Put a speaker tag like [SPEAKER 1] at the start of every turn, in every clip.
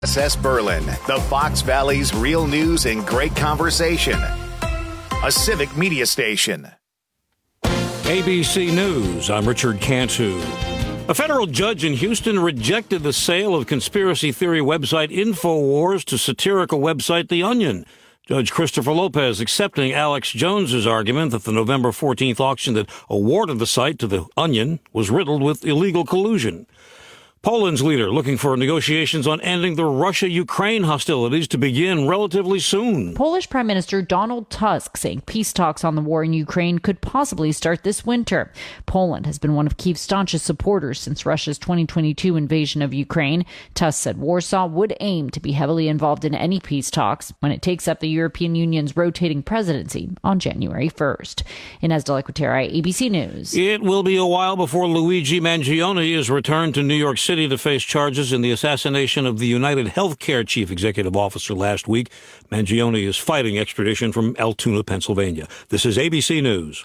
[SPEAKER 1] SS Berlin, the Fox Valley's real news and great conversation. A civic media station.
[SPEAKER 2] ABC News, I'm Richard Cantu. A federal judge in Houston rejected the sale of conspiracy theory website InfoWars to satirical website The Onion. Judge Christopher Lopez accepting Alex Jones's argument that the November 14th auction that awarded the site to The Onion was riddled with illegal collusion. Poland's leader looking for negotiations on ending the Russia-Ukraine hostilities to begin relatively soon.
[SPEAKER 3] Polish Prime Minister Donald Tusk saying peace talks on the war in Ukraine could possibly start this winter. Poland has been one of Kyiv's staunchest supporters since Russia's 2022 invasion of Ukraine. Tusk said Warsaw would aim to be heavily involved in any peace talks when it takes up the European Union's rotating presidency on January 1st. Inez de la Cuetara, ABC News.
[SPEAKER 2] It will be a while before Luigi Mangione is returned to New York City to face charges in the assassination of the United Healthcare chief executive officer last week. Mangione is fighting extradition from Altoona, Pennsylvania. This is ABC News.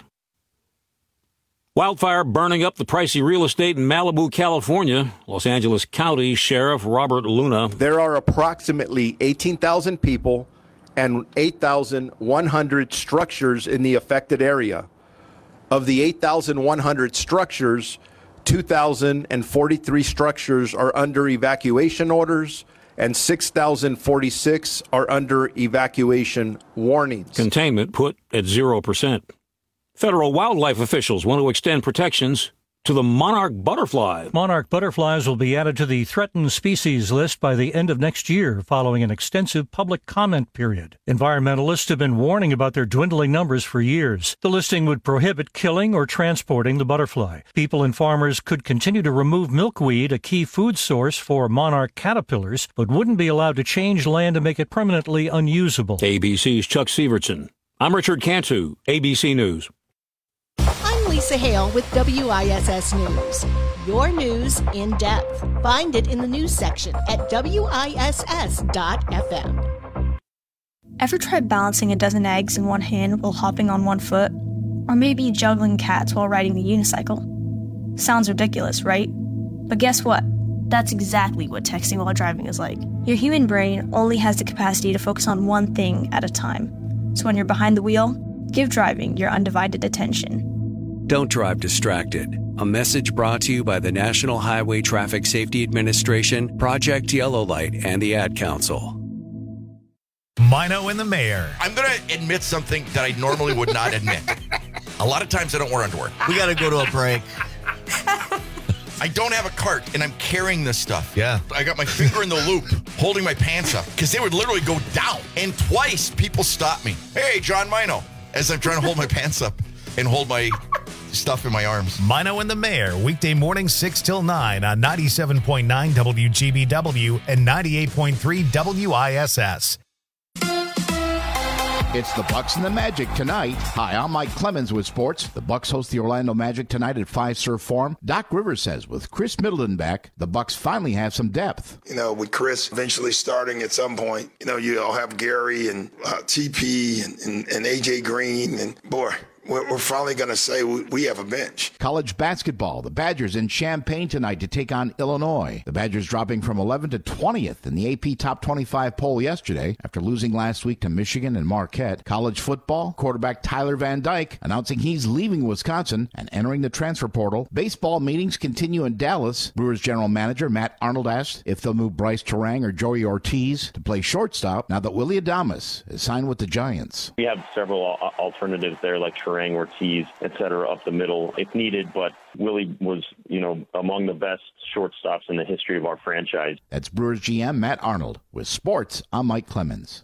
[SPEAKER 2] Wildfire burning up the pricey real estate in Malibu, California. Los Angeles County Sheriff Robert Luna.
[SPEAKER 4] There are approximately 18,000 people and 8,100 structures in the affected area. Of the 8,100 structures, 2,043 structures are under evacuation orders and 6,046 are under evacuation warnings.
[SPEAKER 2] Containment put at 0%. Federal wildlife officials want to extend protections to the monarch butterfly.
[SPEAKER 5] Monarch butterflies will be added to the threatened species list by the end of next year, following an extensive public comment period. Environmentalists have been warning about their dwindling numbers for years. The listing would prohibit killing or transporting the butterfly. People and farmers could continue to remove milkweed, a key food source for monarch caterpillars, but wouldn't be allowed to change land to make it permanently unusable.
[SPEAKER 2] ABC's Chuck Severson. I'm Richard Cantu, ABC News.
[SPEAKER 6] I'm Lisa Hale with WISS News. Your news in depth. Find it in the news section at WISS.FM.
[SPEAKER 7] Ever tried balancing a dozen eggs in one hand while hopping on one foot? Or maybe juggling cats while riding the unicycle? Sounds ridiculous, right? But guess what? That's exactly what texting while driving is like. Your human brain only has the capacity to focus on one thing at a time. So when you're behind the wheel, give driving your undivided attention.
[SPEAKER 8] Don't drive distracted. A message brought to you by the National Highway Traffic Safety Administration, Project Yellow Light, and the Ad Council.
[SPEAKER 9] Mino and the Mayor.
[SPEAKER 10] I'm going to admit something that I normally would not admit. A lot of times I don't wear underwear.
[SPEAKER 9] We got to go to a break.
[SPEAKER 10] I don't have a cart, and I'm carrying this stuff.
[SPEAKER 9] Yeah.
[SPEAKER 10] I got my finger in the loop, holding my pants up, because they would literally go down. And twice, people stopped me. Hey, John Mino, as I'm trying to hold my pants up and hold my stuff in my arms.
[SPEAKER 9] Mino and the Mayor, weekday morning 6 till 9 on 97.9 WGBW and 98.3 WISS.
[SPEAKER 11] It's the Bucks and the Magic tonight. Hi, I'm Mike Clemens with sports. The Bucks host the Orlando Magic tonight at Fiserv Forum. Doc Rivers says with Chris Middleton back, the Bucks finally have some depth.
[SPEAKER 12] You know, with Chris eventually starting at some point, you know, you'll have Gary and TP and AJ Green, and boy, we're finally going to say we have a bench.
[SPEAKER 11] College basketball. The Badgers in Champaign tonight to take on Illinois. The Badgers dropping from 11th to 20th in the AP Top 25 poll yesterday after losing last week to Michigan and Marquette. College football. Quarterback Tyler Van Dyke announcing he's leaving Wisconsin and entering the transfer portal. Baseball meetings continue in Dallas. Brewers general manager Matt Arnold asked if they'll move Bryce Terang or Joey Ortiz to play shortstop now that Willie Adames is signed with the Giants.
[SPEAKER 13] We have several alternatives there like Terang, Ortiz, etc. up the middle if needed, but Willie was, among the best shortstops in the history of our franchise.
[SPEAKER 11] That's Brewers GM Matt Arnold. With sports, I'm Mike Clemens.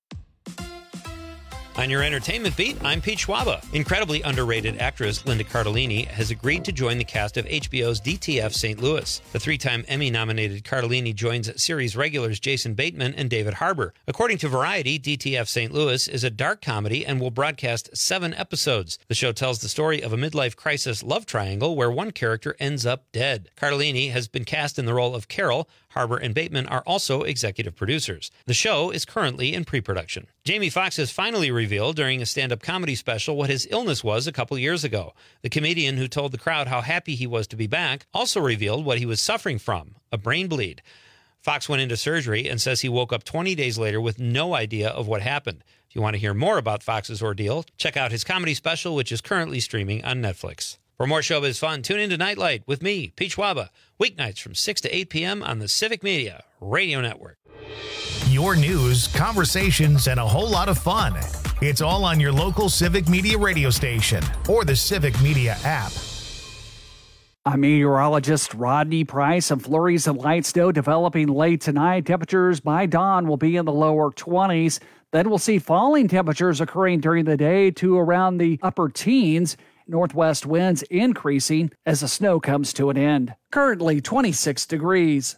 [SPEAKER 14] On your entertainment beat, I'm Pete Schwaba. Incredibly underrated actress Linda Cardellini has agreed to join the cast of HBO's DTF St. Louis. The three-time Emmy-nominated Cardellini joins series regulars Jason Bateman and David Harbour. According to Variety, DTF St. Louis is a dark comedy and will broadcast 7 episodes. The show tells the story of a midlife crisis love triangle where one character ends up dead. Cardellini has been cast in the role of Carol. Harbour and Bateman are also executive producers. The show is currently in pre-production. Jamie Foxx has finally revealed during a stand-up comedy special what his illness was a couple years ago. The comedian who told the crowd how happy he was to be back also revealed what he was suffering from, a brain bleed. Fox went into surgery and says he woke up 20 days later with no idea of what happened. If you want to hear more about Fox's ordeal, check out his comedy special, which is currently streaming on Netflix. For more showbiz fun, tune in to Nightlight with me, Pete Schwaba, weeknights from 6 to 8 p.m. on the Civic Media Radio Network.
[SPEAKER 9] Your news, conversations, and a whole lot of fun. It's all on your local Civic Media radio station or the Civic Media app.
[SPEAKER 15] I'm meteorologist Rodney Price. Some flurries of light snow developing late tonight. Temperatures by dawn will be in the lower 20s. Then we'll see falling temperatures occurring during the day to around the upper teens. Northwest winds increasing as the snow comes to an end. Currently 26 degrees.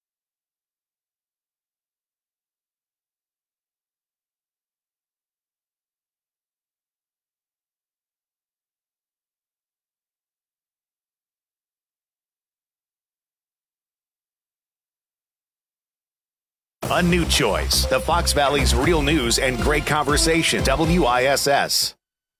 [SPEAKER 1] A new choice. The Fox Valley's real news and great conversation. WISS.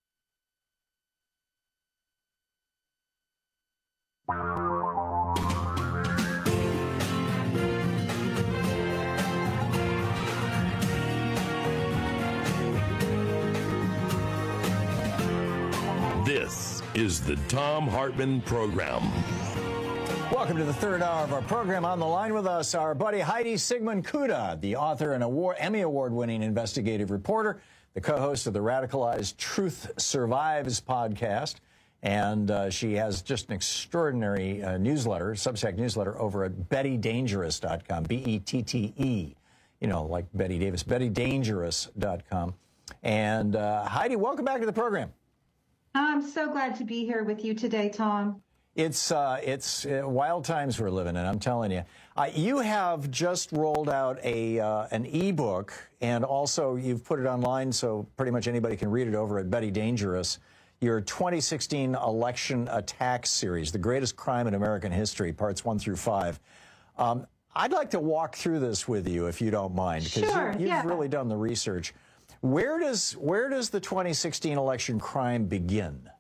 [SPEAKER 16] This is the Thom Hartmann Program.
[SPEAKER 17] Welcome to the third hour of our program. On the line with us, our buddy Heidi Sigmund Kuda, the author and Emmy Award-winning investigative reporter, the co-host of the Radicalized Truth Survives podcast. And she has just an extraordinary newsletter, Substack newsletter, over at BettyDangerous.com, B-E-T-T-E, you know, like Betty Davis, BettyDangerous.com. And Heidi, welcome back to the program.
[SPEAKER 18] I'm so glad to be here with you today, Tom.
[SPEAKER 17] It's wild times we're living in, I'm telling you. You have just rolled out an ebook, and also you've put it online so pretty much anybody can read it over at Betty Dangerous. Your 2016 election attack series, The Greatest Crime in American History, parts 1 through 5. I'd like to walk through this with you, if you don't mind, because you've really done the research. Where does the 2016 election crime begin?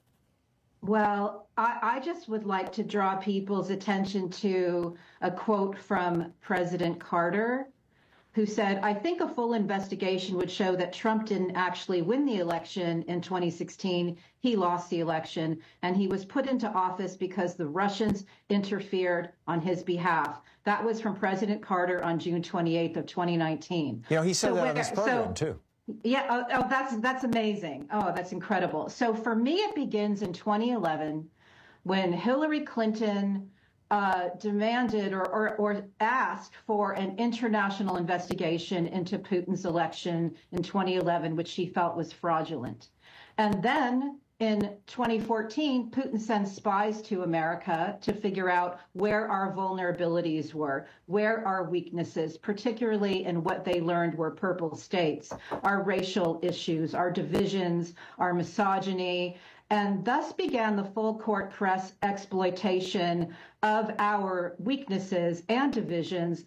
[SPEAKER 18] Well, I just would like to draw people's attention to a quote from President Carter, who said, "I think a full investigation would show that Trump didn't actually win the election in 2016. He lost the election, and he was put into office because the Russians interfered on his behalf." That was from President Carter on June 28th of 2019.
[SPEAKER 17] You know, he said that on this program, too.
[SPEAKER 18] Yeah, that's amazing. Oh, that's incredible. So for me, it begins in 2011 when Hillary Clinton demanded or asked for an international investigation into Putin's election in 2011, which she felt was fraudulent. And then in 2014, Putin sends spies to America to figure out where our vulnerabilities were, where our weaknesses, particularly in what they learned were purple states, our racial issues, our divisions, our misogyny, and thus began the full court press exploitation of our weaknesses and divisions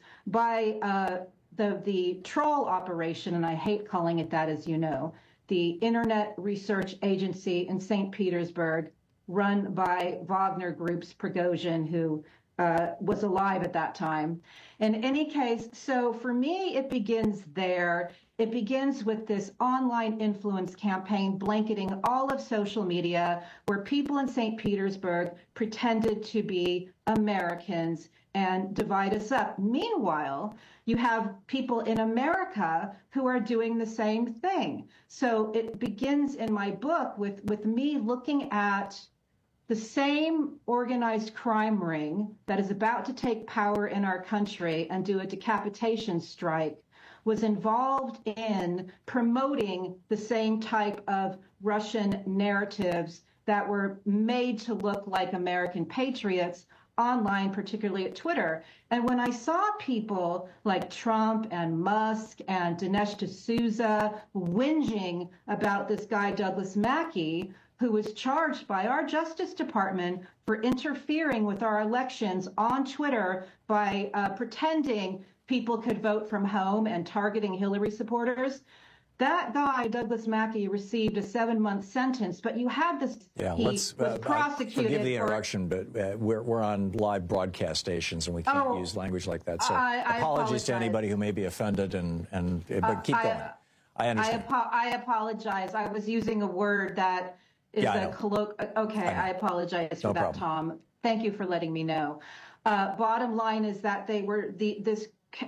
[SPEAKER 18] by the troll operation, and I hate calling it that, as you know, the Internet Research Agency in St. Petersburg, run by Wagner Group's Prigozhin, who was alive at that time. In any case, so for me, it begins there. It begins with this online influence campaign blanketing all of social media, where people in St. Petersburg pretended to be Americans and divide us up. Meanwhile, you have people in America who are doing the same thing. So it begins in my book with me looking at the same organized crime ring that is about to take power in our country and do a decapitation strike was involved in promoting the same type of Russian narratives that were made to look like American patriots online, particularly at Twitter. And when I saw people like Trump and Musk and Dinesh D'Souza whinging about this guy, Douglas Mackey, who was charged by our Justice Department for interfering with our elections on Twitter by pretending people could vote from home and targeting Hillary supporters, That guy, Douglas Mackey, received a 7-month sentence, but you had this.
[SPEAKER 17] Yeah,
[SPEAKER 18] he
[SPEAKER 17] let's
[SPEAKER 18] was prosecuted.
[SPEAKER 17] Forgive the interruption, but we're on live broadcast stations and we can't use language like that. So
[SPEAKER 18] I
[SPEAKER 17] apologies to
[SPEAKER 18] apologize.
[SPEAKER 17] anybody who may be offended, but keep going. I understand.
[SPEAKER 18] I apologize. I was using a word that is a colloquial. Okay, I apologize for that, problem. Tom. Thank you for letting me know. Bottom line is that they were this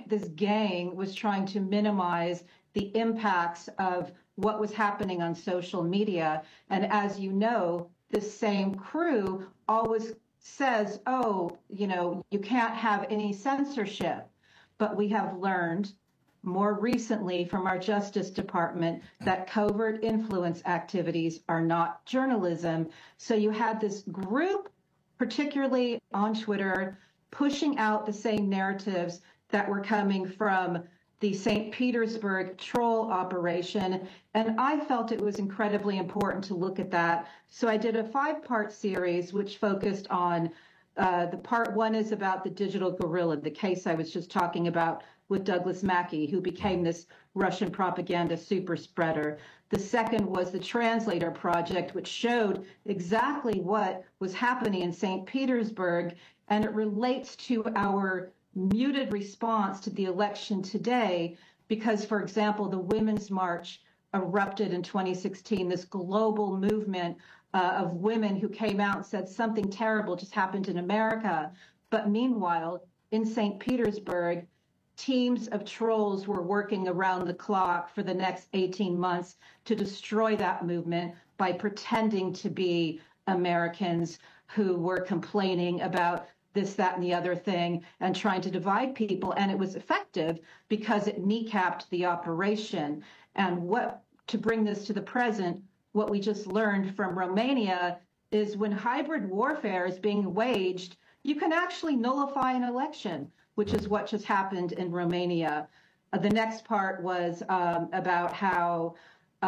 [SPEAKER 18] gang was trying to minimize the impacts of what was happening on social media. And as you know, this same crew always says, oh, you can't have any censorship. But we have learned more recently from our Justice Department that covert influence activities are not journalism. So you had this group, particularly on Twitter, pushing out the same narratives that were coming from the St. Petersburg troll operation. And I felt it was incredibly important to look at that. So I did a 5-part series, which focused on the part 1 is about the digital guerrilla, the case I was just talking about with Douglas Mackey, who became this Russian propaganda super spreader. The second was the Translator Project, which showed exactly what was happening in St. Petersburg. And it relates to our muted response to the election today, because, for example, the Women's March erupted in 2016, this global movement of women who came out and said something terrible just happened in America. But meanwhile, in St. Petersburg, teams of trolls were working around the clock for the next 18 months to destroy that movement by pretending to be Americans who were complaining about this, that, and the other thing, and trying to divide people. And it was effective because it kneecapped the operation. And to bring this to the present, what we just learned from Romania is when hybrid warfare is being waged, you can actually nullify an election, which is what just happened in Romania. The next part was about how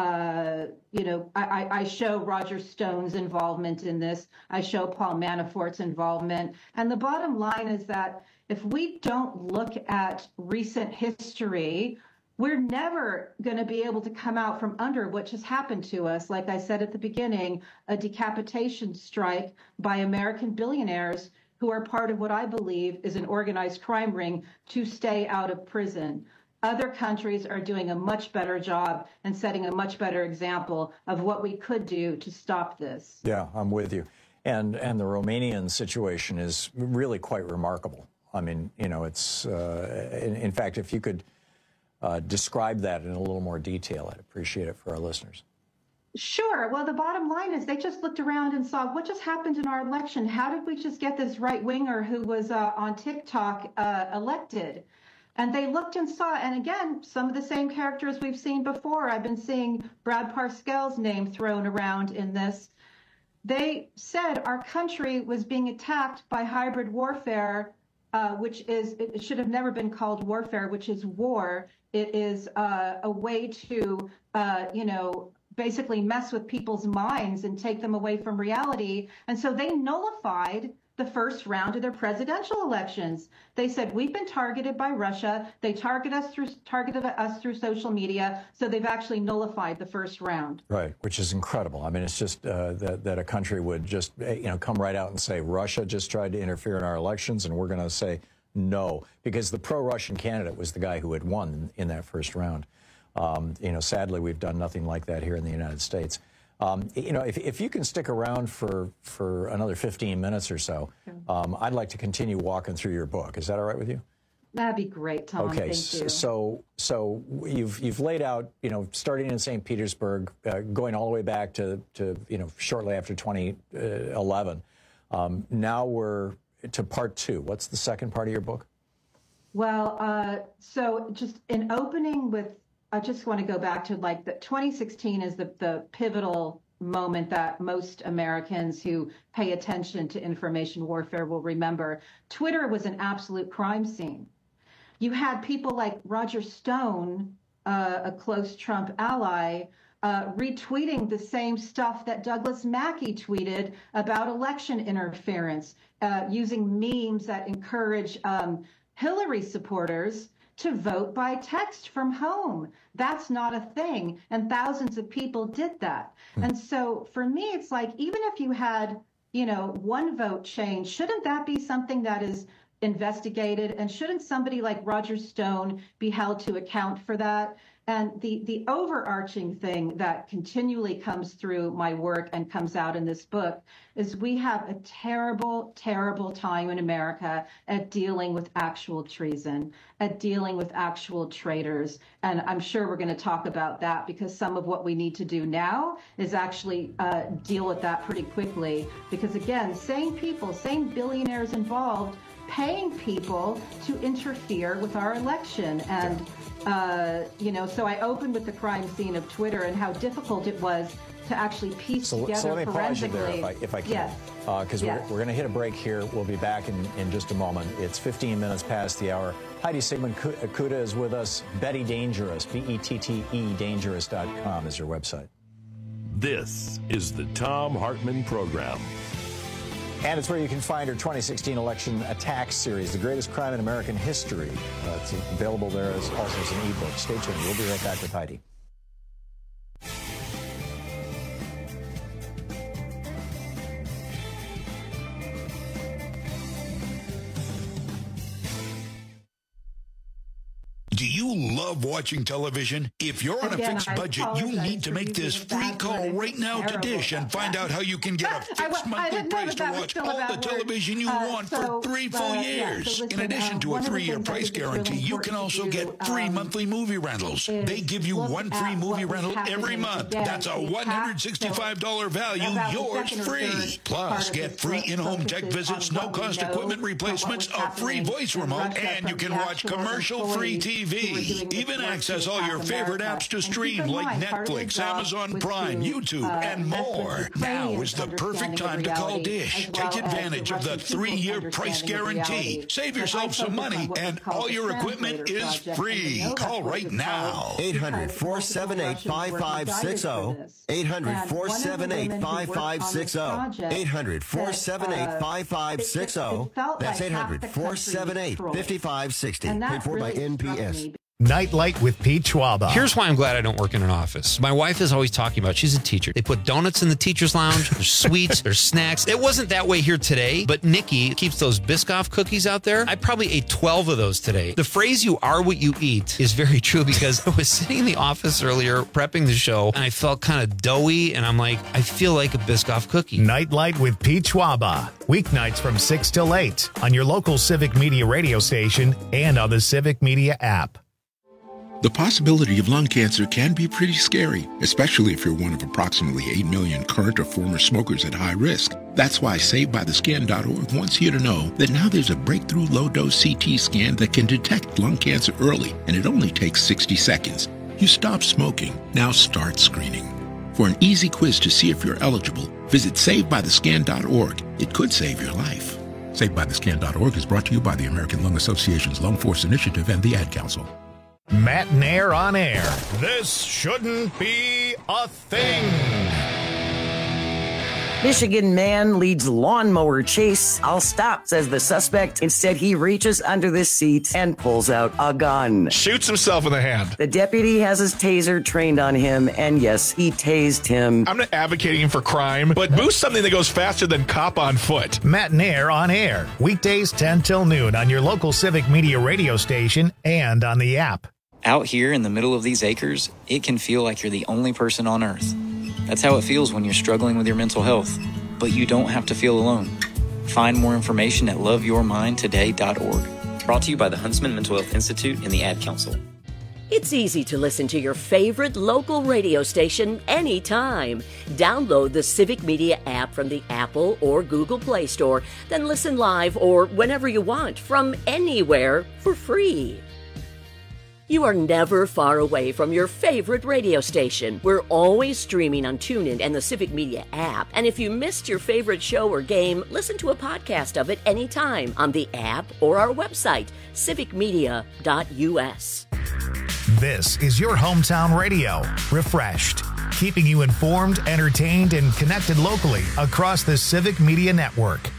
[SPEAKER 18] I show Roger Stone's involvement in this. I show Paul Manafort's involvement. And the bottom line is that if we don't look at recent history, we're never going to be able to come out from under what just happened to us. Like I said at the beginning, a decapitation strike by American billionaires who are part of what I believe is an organized crime ring to stay out of prison. Other countries are doing a much better job and setting a much better example of what we could do to stop this.
[SPEAKER 17] Yeah, I'm with you. And the Romanian situation is really quite remarkable. I mean, it's, in fact, if you could describe that in a little more detail, I'd appreciate it for our listeners.
[SPEAKER 18] Sure. Well, the bottom line is they just looked around and saw what just happened in our election. How did we just get this right-winger who was on TikTok elected? And they looked and saw, and again, some of the same characters we've seen before. I've been seeing Brad Parscale's name thrown around in this. They said our country was being attacked by hybrid warfare, it should have never been called warfare, which is war. It is a way to, basically mess with people's minds and take them away from reality. And so they nullified the first round of their presidential elections. They said, we've been targeted by Russia. They targeted us through social media. So they've actually nullified the first round.
[SPEAKER 17] Right, which is incredible. I mean, it's just that a country would just, come right out and say, Russia just tried to interfere in our elections, and we're going to say no, because the pro-Russian candidate was the guy who had won in that first round. Sadly, we've done nothing like that here in the United States. If you can stick around for another 15 minutes or so, I'd like to continue walking through your book. Is that all right with you?
[SPEAKER 18] That'd be great, Tom.
[SPEAKER 17] Okay,
[SPEAKER 18] Thank you.
[SPEAKER 17] So you've laid out, starting in St. Petersburg, going all the way back to shortly after 2011. Now we're to part 2. What's the second part of your book?
[SPEAKER 18] Well, so just in opening with, I just want to go back to the 2016 is the pivotal moment that most Americans who pay attention to information warfare will remember. Twitter was an absolute crime scene. You had people like Roger Stone, a close Trump ally, retweeting the same stuff that Douglas Mackey tweeted about election interference, using memes that encourage Hillary supporters to vote by text from home. That's not a thing. And thousands of people did that. And so for me, it's like, even if you had, one vote change, shouldn't that be something that is investigated? And shouldn't somebody like Roger Stone be held to account for that? And the overarching thing that continually comes through my work and comes out in this book is we have a terrible, terrible time in America at dealing with actual treason, at dealing with actual traitors. And I'm sure we're going to talk about that, because some of what we need to do now is actually deal with that pretty quickly. Because again, same people, same billionaires involved, paying people to interfere with our election. And so I opened with the crime scene of Twitter and how difficult it was to actually piece together
[SPEAKER 17] so let me pause you there if I can.
[SPEAKER 18] Yes.
[SPEAKER 17] Because we're going to hit a break here. We'll be back in just a moment. It's 15 minutes past the hour. Heidi Sigmund-Kuta is with us. Betty Dangerous, B-E-T-T-E, dangerous.com is her website.
[SPEAKER 16] This is the Thom Hartmann Program.
[SPEAKER 17] And it's where you can find her 2016 election attacks series, The Greatest Crime in American History. It's available there also as an ebook. Stay tuned. We'll be right back with Heidi.
[SPEAKER 19] Do you love watching television? If you're on a fixed budget, you need to make this free call right now to Dish and find out how you can get a fixed monthly price to watch all the television you want for 3 full years. In addition to a 3-year price guarantee, you can also get free monthly movie rentals. They give you one free movie rental every month. That's a $165 value, yours free. Plus, get free in-home tech visits, no-cost equipment replacements, a free voice remote, and you can watch commercial-free TV. Even access all your favorite apps to stream like Netflix, Amazon Prime, YouTube, and more. Now is the perfect time to call Dish. Take advantage of the 3-year price guarantee. Save yourself some money, and all your equipment is free. Call right now.
[SPEAKER 20] 800-478-5560. 800-478-5560. 800-478-5560. That's 800-478-5560. Paid for by NPS.
[SPEAKER 9] Nightlight with Pete Schwaba.
[SPEAKER 14] Here's why I'm glad I don't work in an office. My wife is always talking about, she's a teacher. They put donuts in the teacher's lounge. There's sweets. There's snacks. It wasn't that way here today, but Nikki keeps those Biscoff cookies out there. I probably ate 12 of those today. The phrase, you are what you eat, is very true, because I was sitting in the office earlier prepping the show, and I felt kind of doughy, and I'm like, I feel like a Biscoff cookie.
[SPEAKER 9] Nightlight with Pete Schwaba. Weeknights from 6 till 8 on your local Civic Media radio station and on the Civic Media app.
[SPEAKER 21] The possibility of lung cancer can be pretty scary, especially if you're one of approximately 8 million current or former smokers at high risk. That's why SaveByTheScan.org wants you to know that now there's a breakthrough low-dose CT scan that can detect lung cancer early, and it only takes 60 seconds. You stop smoking, now start screening. For an easy quiz to see if you're eligible, visit SaveByTheScan.org. It could save your life. SaveByTheScan.org is brought to you by the American Lung Association's Lung Force Initiative and the Ad Council.
[SPEAKER 9] Matt Nair on air. This shouldn't be a thing.
[SPEAKER 22] Michigan man leads lawnmower chase. I'll stop, says the suspect. Instead, he reaches under the seat and pulls out a gun.
[SPEAKER 23] Shoots himself in the hand.
[SPEAKER 22] The deputy has his taser trained on him, and yes, he tased him.
[SPEAKER 23] I'm not advocating for crime, but boost something that goes faster than cop on foot.
[SPEAKER 9] Matt Nair on air. Weekdays 10 till noon on your local Civic Media radio station and on the app.
[SPEAKER 24] Out here in the middle of these acres, it can feel like you're the only person on earth. That's how it feels when you're struggling with your mental health. But you don't have to feel alone. Find more information at loveyourmindtoday.org. Brought to you by the Huntsman Mental Health Institute and the Ad Council.
[SPEAKER 25] It's easy to listen to your favorite local radio station anytime. Download the Civic Media app from the Apple or Google Play Store, then listen live or whenever you want from anywhere for free. You are never far away from your favorite radio station. We're always streaming on TuneIn and the Civic Media app. And if you missed your favorite show or game, listen to a podcast of it anytime on the app or our website, civicmedia.us.
[SPEAKER 9] This is your hometown radio, refreshed, keeping you informed, entertained, and connected locally across the Civic Media Network.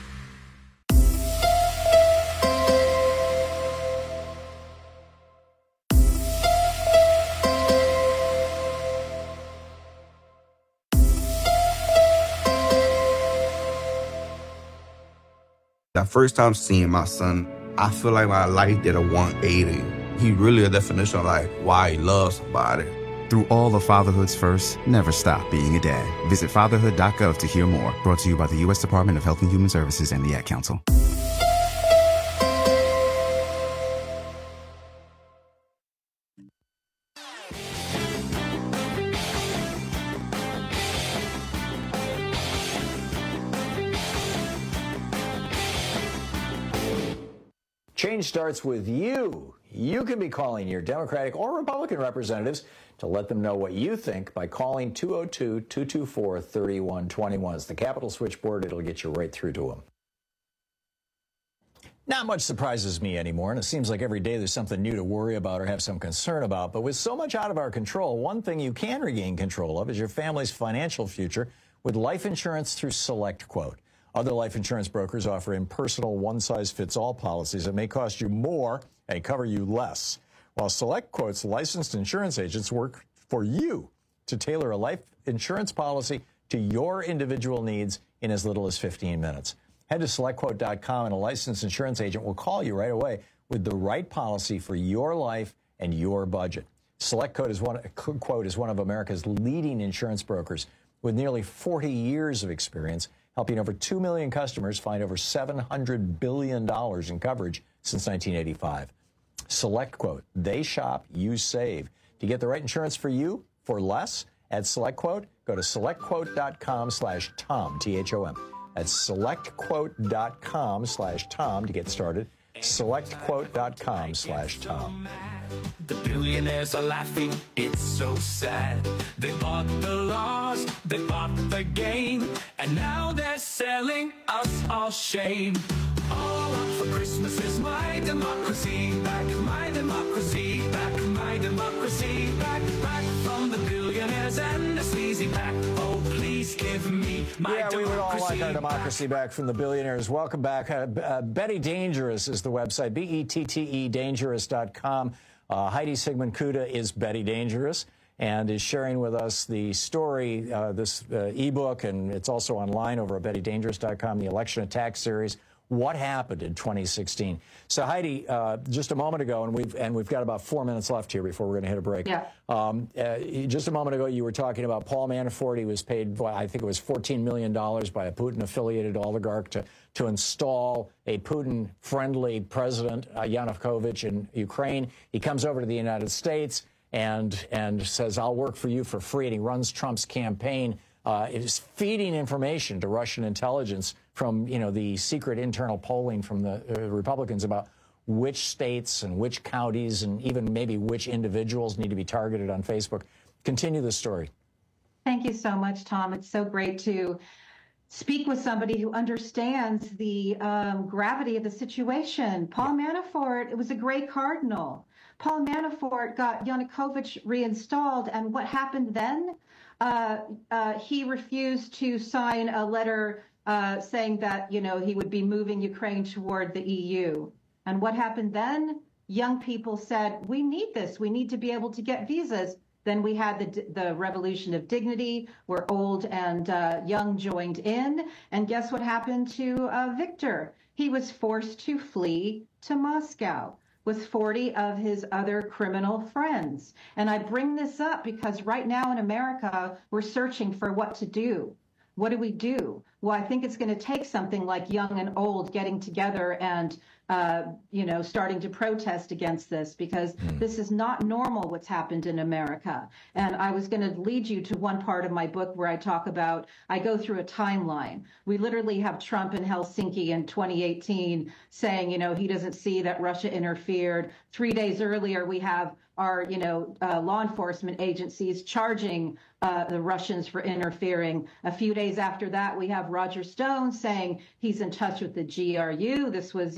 [SPEAKER 2] That first time seeing my son, I feel like my life did a 180. He really a definition of like why he loves somebody.
[SPEAKER 3] Through all of fatherhood's first, never stop being a dad. Visit fatherhood.gov to hear more. Brought to you by the U.S. Department of Health and Human Services and the Ad Council.
[SPEAKER 17] Change starts with you. You can be calling your Democratic or Republican representatives to let them know what you think by calling 202-224-3121. It's the Capitol switchboard. It'll get you right through to them. Not much surprises me anymore, and it seems like every day there's something new to worry about or have some concern about. But with so much out of our control, one thing you can regain control of is your family's financial future with life insurance through SelectQuote. Other life insurance brokers offer impersonal, one-size-fits-all policies that may cost you more and cover you less, while SelectQuote's licensed insurance agents work for you to tailor a life insurance policy to your individual needs in as little as 15 minutes. Head to SelectQuote.com and a licensed insurance agent will call you right away with the right policy for your life and your budget. SelectQuote is one of America's leading insurance brokers with nearly 40 years of experience, helping over 2 million customers find over $700 billion in coverage since 1985. SelectQuote. They shop, you save. To get the right insurance for you for less at SelectQuote, go to SelectQuote.com/Tom, T-H-O-M. That's SelectQuote.com/Tom to get started. SelectQuote.com/Tom.
[SPEAKER 4] The billionaires are laughing, it's so sad. They bought the laws, they bought the game, and now they're selling us all shame. All I want for Christmas is my democracy back, my democracy back, my democracy back, back from the billionaires and the sleazy pack. Oh, please give me my democracy.
[SPEAKER 17] We would all like our democracy back from the billionaires. Welcome back. Betty Dangerous is the website, BETTE dangerous.com. Heidi Sigmund Kuda is Betty Dangerous and is sharing with us the story, this ebook, and it's also online over at BettyDangerous.com, the Election Attack Series. What happened in 2016? So Heidi, just a moment ago, and we've got about 4 minutes left here before we're going to hit a break.
[SPEAKER 18] Yeah.
[SPEAKER 17] Just a moment ago, you were talking about Paul Manafort. He was paid, I think it was $14 million by a Putin-affiliated oligarch to install a Putin-friendly president, Yanukovych, in Ukraine. He comes over to the United States and says, "I'll work for you for free." And he runs Trump's campaign. It is feeding information to Russian intelligence from, the secret internal polling from the Republicans about which states and which counties and even maybe which individuals need to be targeted on Facebook. Continue the story.
[SPEAKER 18] Thank you so much, Tom. It's so great to speak with somebody who understands the gravity of the situation. Paul Manafort, it was a great cardinal. Paul Manafort got Yanukovych reinstalled, and what happened then? He refused to sign a letter saying that, he would be moving Ukraine toward the EU. And what happened then? Young people said, we need this. We need to be able to get visas. Then we had the revolution of dignity, where old and young joined in. And guess what happened to Viktor? He was forced to flee to Moscow with 40 of his other criminal friends. And I bring this up because right now in America, we're searching for what to do. What do we do? Well, I think it's going to take something like young and old getting together and, starting to protest against this, because this is not normal what's happened in America. And I was going to lead you to one part of my book where I go through a timeline. We literally have Trump in Helsinki in 2018 saying, he doesn't see that Russia interfered. 3 days earlier, we have our, law enforcement agencies charging the Russians for interfering. A few days after that, we have Roger Stone saying he's in touch with the GRU. This was,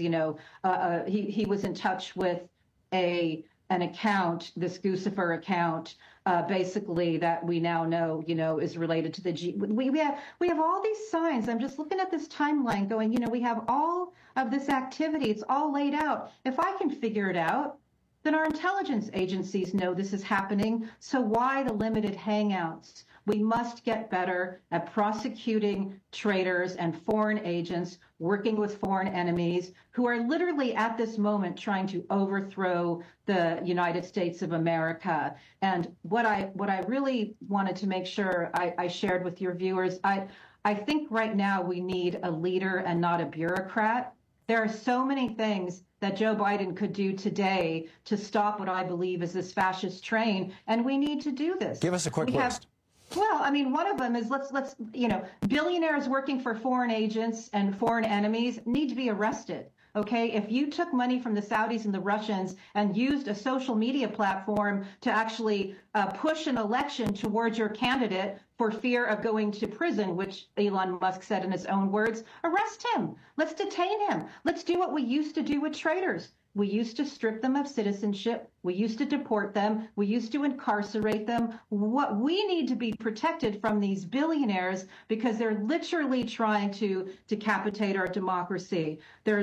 [SPEAKER 18] he was in touch with an account, this Guccifer account, basically that we now know, is related to the we have all these signs. I'm just looking at this timeline going, we have all of this activity. It's all laid out. If I can figure it out, then our intelligence agencies know this is happening. So why the limited hangouts? We must get better at prosecuting traitors and foreign agents working with foreign enemies who are literally at this moment trying to overthrow the United States of America. And what I really wanted to make sure I shared with your viewers, I think right now we need a leader and not a bureaucrat. There are so many things that Joe Biden could do today to stop what I believe is this fascist train, and we need to do this.
[SPEAKER 17] Give us a quick list.
[SPEAKER 18] Well, I mean, one of them is let's billionaires working for foreign agents and foreign enemies need to be arrested. Okay, if you took money from the Saudis and the Russians and used a social media platform to actually push an election towards your candidate for fear of going to prison, which Elon Musk said in his own words, arrest him. Let's detain him. Let's do what we used to do with traitors. We used to strip them of citizenship. We used to deport them. We used to incarcerate them. What we need to be protected from these billionaires because they're literally trying to decapitate our democracy.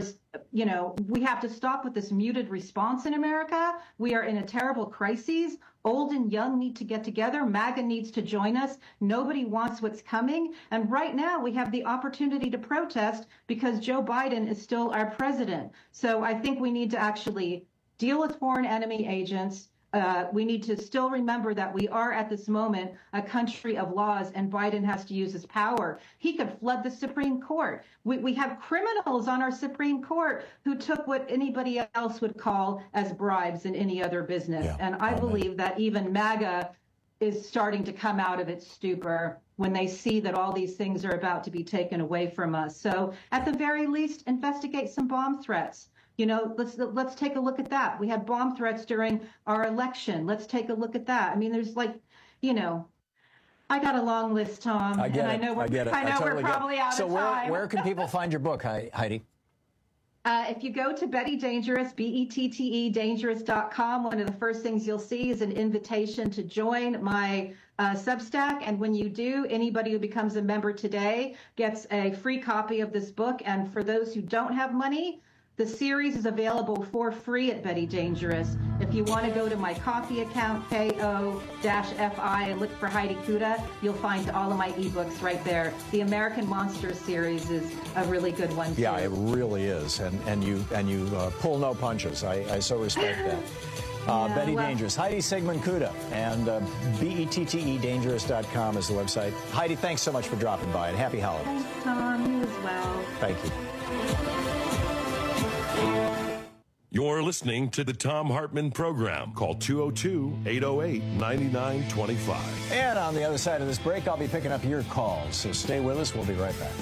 [SPEAKER 18] We have to stop with this muted response in America. We are in a terrible crisis. Old and young need to get together. MAGA needs to join us. Nobody wants what's coming. And right now we have the opportunity to protest because Joe Biden is still our president. So I think we need to actually deal with foreign enemy agents. We need to still remember that we are at this moment a country of laws, and Biden has to use his power. He could flood the Supreme Court. We have criminals on our Supreme Court who took what anybody else would call as bribes in any other business. Yeah, and I believe that even MAGA is starting to come out of its stupor when they see that all these things are about to be taken away from us. So at the very least, investigate some bomb threats. Let's take a look at that. We had bomb threats during our election. Let's take a look at that. I mean, there's I got a long list, Tom.
[SPEAKER 17] I get it.
[SPEAKER 18] I know we're probably out of time.
[SPEAKER 17] So where can people find your book, Heidi?
[SPEAKER 18] If you go to Betty Dangerous, BETTE dangerous.com, one of the first things you'll see is an invitation to join my Substack. And when you do, anybody who becomes a member today gets a free copy of this book. And for those who don't have money, the series is available for free at Betty Dangerous. If you want to go to my coffee account, KO-FI, and look for Heidi Kuda, you'll find all of my ebooks right there. The American Monsters series is a really good one, too.
[SPEAKER 17] Yeah, it really is. And you pull no punches. I so respect that. Betty Dangerous, Heidi Sigmund Kuda, and BETTE dangerous.com is the website. Heidi, thanks so much for dropping by, and happy holidays.
[SPEAKER 18] Thanks, Tom. You as well.
[SPEAKER 17] Thank you.
[SPEAKER 16] You're listening to the Thom Hartmann Program. Call 202-808-9925.
[SPEAKER 17] And on the other side of this break, I'll be picking up your calls. So stay with us. We'll be right back.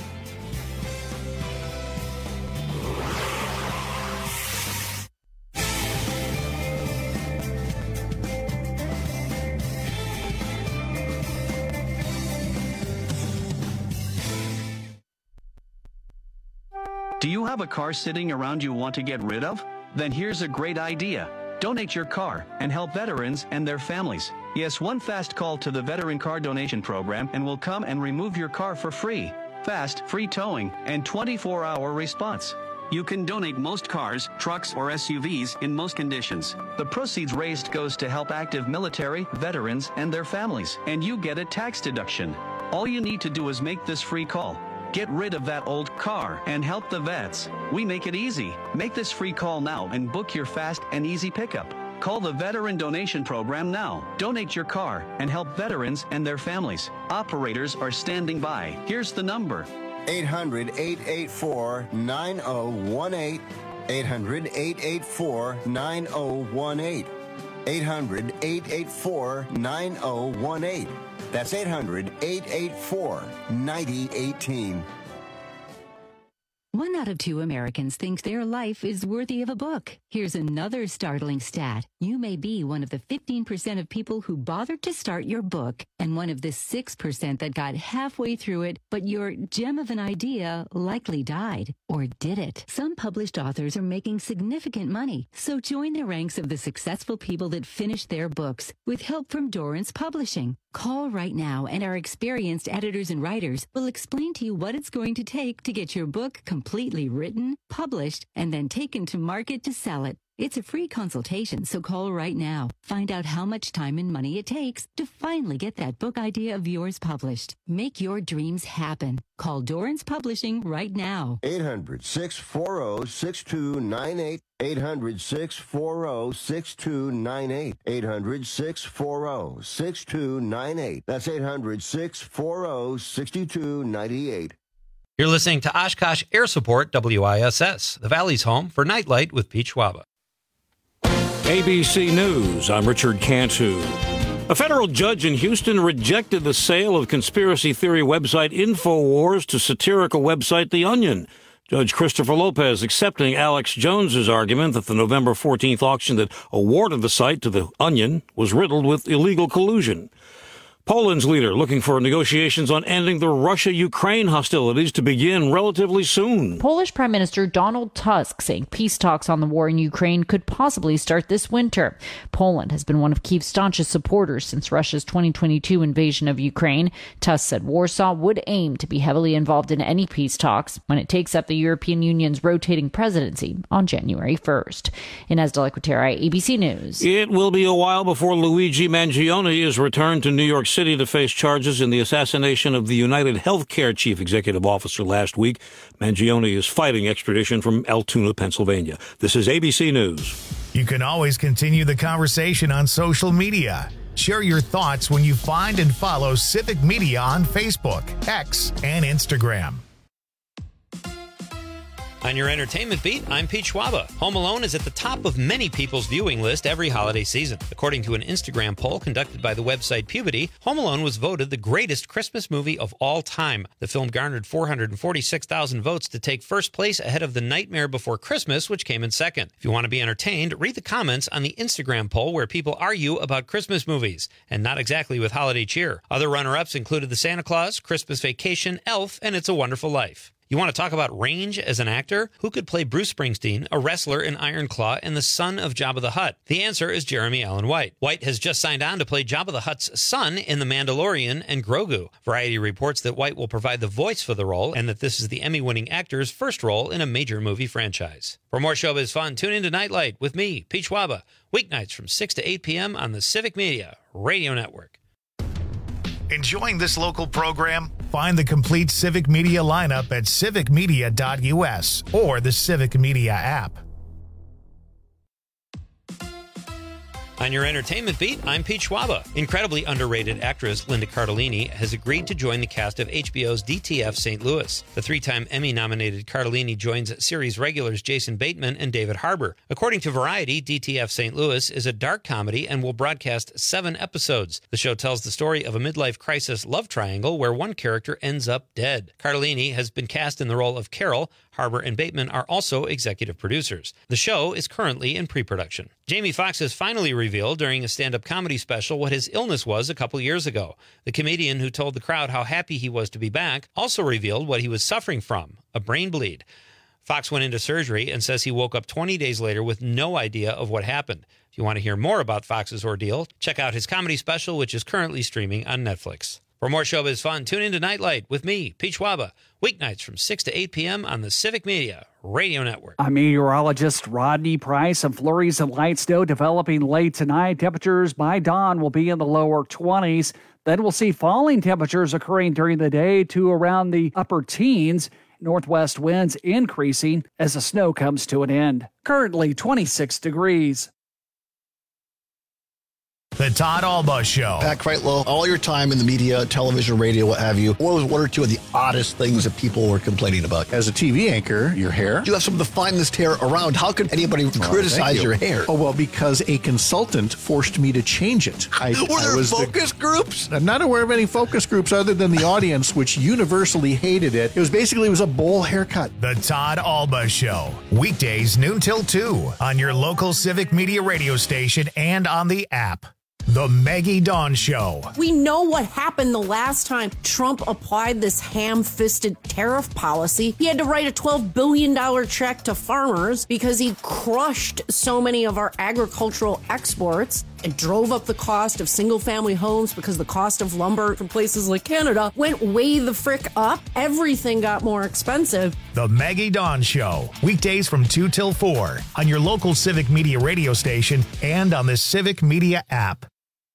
[SPEAKER 5] Do you have a car sitting around you want to get rid of? Then here's a great idea. Donate your car and help veterans and their families. Yes, one fast call to the Veteran Car Donation Program and we'll come and remove your car for free. Fast, free towing, and 24-hour response. You can donate most cars, trucks, or SUVs in most conditions. The proceeds raised goes to help active military, veterans, and their families, and you get a tax deduction. All you need to do is make this free call. Get rid of that old car and help the vets. We make it easy. Make this free call now and book your fast and easy pickup. Call the Veteran Donation Program now. Donate your car and help veterans and their families. Operators are standing by. Here's the number.
[SPEAKER 20] 800-884-9018. 800-884-9018. 800-884-9018. That's 800-884-9018.
[SPEAKER 6] 1 out of 2 Americans think their life is worthy of a book. Here's another startling stat. You may be one of the 15% of people who bothered to start your book and one of the 6% that got halfway through it, but your gem of an idea likely died. Or did it? Some published authors are making significant money, so join the ranks of the successful people that finished their books with help from Dorrance Publishing. Call right now and our experienced editors and writers will explain to you what it's going to take to get your book completely written, published, and then taken to market to sell it. It's a free consultation, so call right now. Find out how much time and money it takes to finally get that book idea of yours published. Make your dreams happen. Call Dorrance Publishing right now.
[SPEAKER 20] 800-640-6298. 800-640-6298. 800-640-6298. That's 800-640-6298.
[SPEAKER 14] You're listening to Oshkosh Air Support WISS, the Valley's home for Nightlight with Pete Schwaba.
[SPEAKER 7] ABC News, I'm Richard Cantu. A federal judge in Houston rejected the sale of conspiracy theory website InfoWars to satirical website The Onion. Judge Christopher Lopez accepting Alex Jones's argument that the November 14th auction that awarded the site to The Onion was riddled with illegal collusion. Poland's leader looking for negotiations on ending the Russia-Ukraine hostilities to begin relatively soon.
[SPEAKER 8] Polish Prime Minister Donald Tusk saying peace talks on the war in Ukraine could possibly start this winter. Poland has been one of Kyiv's staunchest supporters since Russia's 2022 invasion of Ukraine. Tusk said Warsaw would aim to be heavily involved in any peace talks when it takes up the European Union's rotating presidency on January 1st. Inez de la Cuetara, ABC News.
[SPEAKER 7] It will be a while before Luigi Mangione is returned to New York City to face charges in the assassination of the United Healthcare chief executive officer last week. Mangione is fighting extradition from Altoona, Pennsylvania. This is ABC News.
[SPEAKER 9] You can always continue the conversation on social media. Share your thoughts when you find and follow Civic Media on Facebook, X, and Instagram.
[SPEAKER 14] On your entertainment beat, I'm Pete Schwaba. Home Alone is at the top of many people's viewing list every holiday season. According to an Instagram poll conducted by the website Puberty, Home Alone was voted the greatest Christmas movie of all time. The film garnered 446,000 votes to take first place ahead of The Nightmare Before Christmas, which came in second. If you want to be entertained, read the comments on the Instagram poll where people argue about Christmas movies, and not exactly with holiday cheer. Other runner-ups included The Santa Claus, Christmas Vacation, Elf, and It's a Wonderful Life. You want to talk about range as an actor? Who could play Bruce Springsteen, a wrestler in Iron Claw, and the son of Jabba the Hutt? The answer is Jeremy Allen White. White has just signed on to play Jabba the Hutt's son in The Mandalorian and Grogu. Variety reports that White will provide the voice for the role and that this is the Emmy-winning actor's first role in a major movie franchise. For more showbiz fun, tune in to Nightlight with me, Pete Schwaba, weeknights from 6 to 8 p.m. on the Civic Media Radio Network.
[SPEAKER 9] Enjoying this local program? Find the complete Civic Media lineup at civicmedia.us or the Civic Media app.
[SPEAKER 14] On your entertainment beat, I'm Pete Schwaba. Incredibly underrated actress Linda Cardellini has agreed to join the cast of HBO's DTF St. Louis. The three-time Emmy-nominated Cardellini joins series regulars Jason Bateman and David Harbour. According to Variety, DTF St. Louis is a dark comedy and will broadcast 7 episodes. The show tells the story of a midlife crisis love triangle where one character ends up dead. Cardellini has been cast in the role of Carol. Harbour and Bateman are also executive producers. The show is currently in pre-production. Jamie Foxx has finally revealed during a stand-up comedy special what his illness was a couple years ago. The comedian who told the crowd how happy he was to be back also revealed what he was suffering from, a brain bleed. Fox went into surgery and says he woke up 20 days later with no idea of what happened. If you want to hear more about Fox's ordeal, check out his comedy special, which is currently streaming on Netflix. For more showbiz fun, tune in to Nightlight with me, Pete Schwaba, weeknights from 6 to 8 p.m. on the Civic Media Radio Network.
[SPEAKER 15] I'm meteorologist Rodney Price. Some flurries of light snow developing late tonight. Temperatures by dawn will be in the lower 20s. Then we'll see falling temperatures occurring during the day to around the upper teens. Northwest winds increasing as the snow comes to an end. Currently 26 degrees.
[SPEAKER 9] The Todd Alba Show.
[SPEAKER 10] Pat Kreitlow, all your time in the media, television, radio, what have you, what was one or two of the oddest things that people were complaining about? As a TV anchor, your hair. You have some of the finest hair around. How could anybody criticize your hair?
[SPEAKER 12] Oh, well, because a consultant forced me to change it.
[SPEAKER 10] Were there focus groups?
[SPEAKER 12] I'm not aware of any focus groups other than the audience, which universally hated it. It was a bowl haircut.
[SPEAKER 9] The Todd Alba Show. Weekdays noon till 2 on your local Civic Media radio station and on the app. The Maggie Dawn Show.
[SPEAKER 13] We know what happened the last time Trump applied this ham-fisted tariff policy. He had to write a $12 billion check to farmers because he crushed so many of our agricultural exports. It drove up the cost of single-family homes because the cost of lumber from places like Canada went way the frick up. Everything got more expensive.
[SPEAKER 9] The Maggie Dawn Show, weekdays from 2 till 4 on your local Civic Media radio station and on the Civic Media app.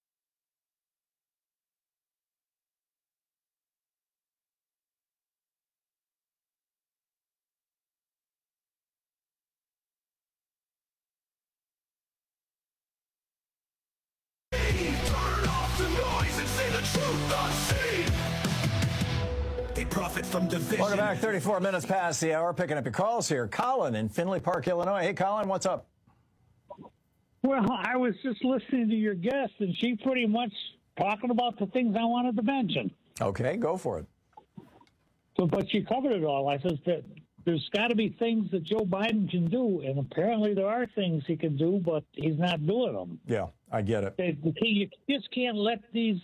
[SPEAKER 17] Welcome back. 34 minutes past the hour. Picking up your calls here. Colin in Findlay Park, Illinois. Hey, Colin, what's up?
[SPEAKER 1] Well, I was just listening to your guest, and she pretty much talking about the things I wanted to mention.
[SPEAKER 17] Okay, go for it.
[SPEAKER 1] But she covered it all. I said that there's got to be things that Joe Biden can do, and apparently there are things he can do, but he's not doing them.
[SPEAKER 17] Yeah, I get it.
[SPEAKER 1] You just can't let these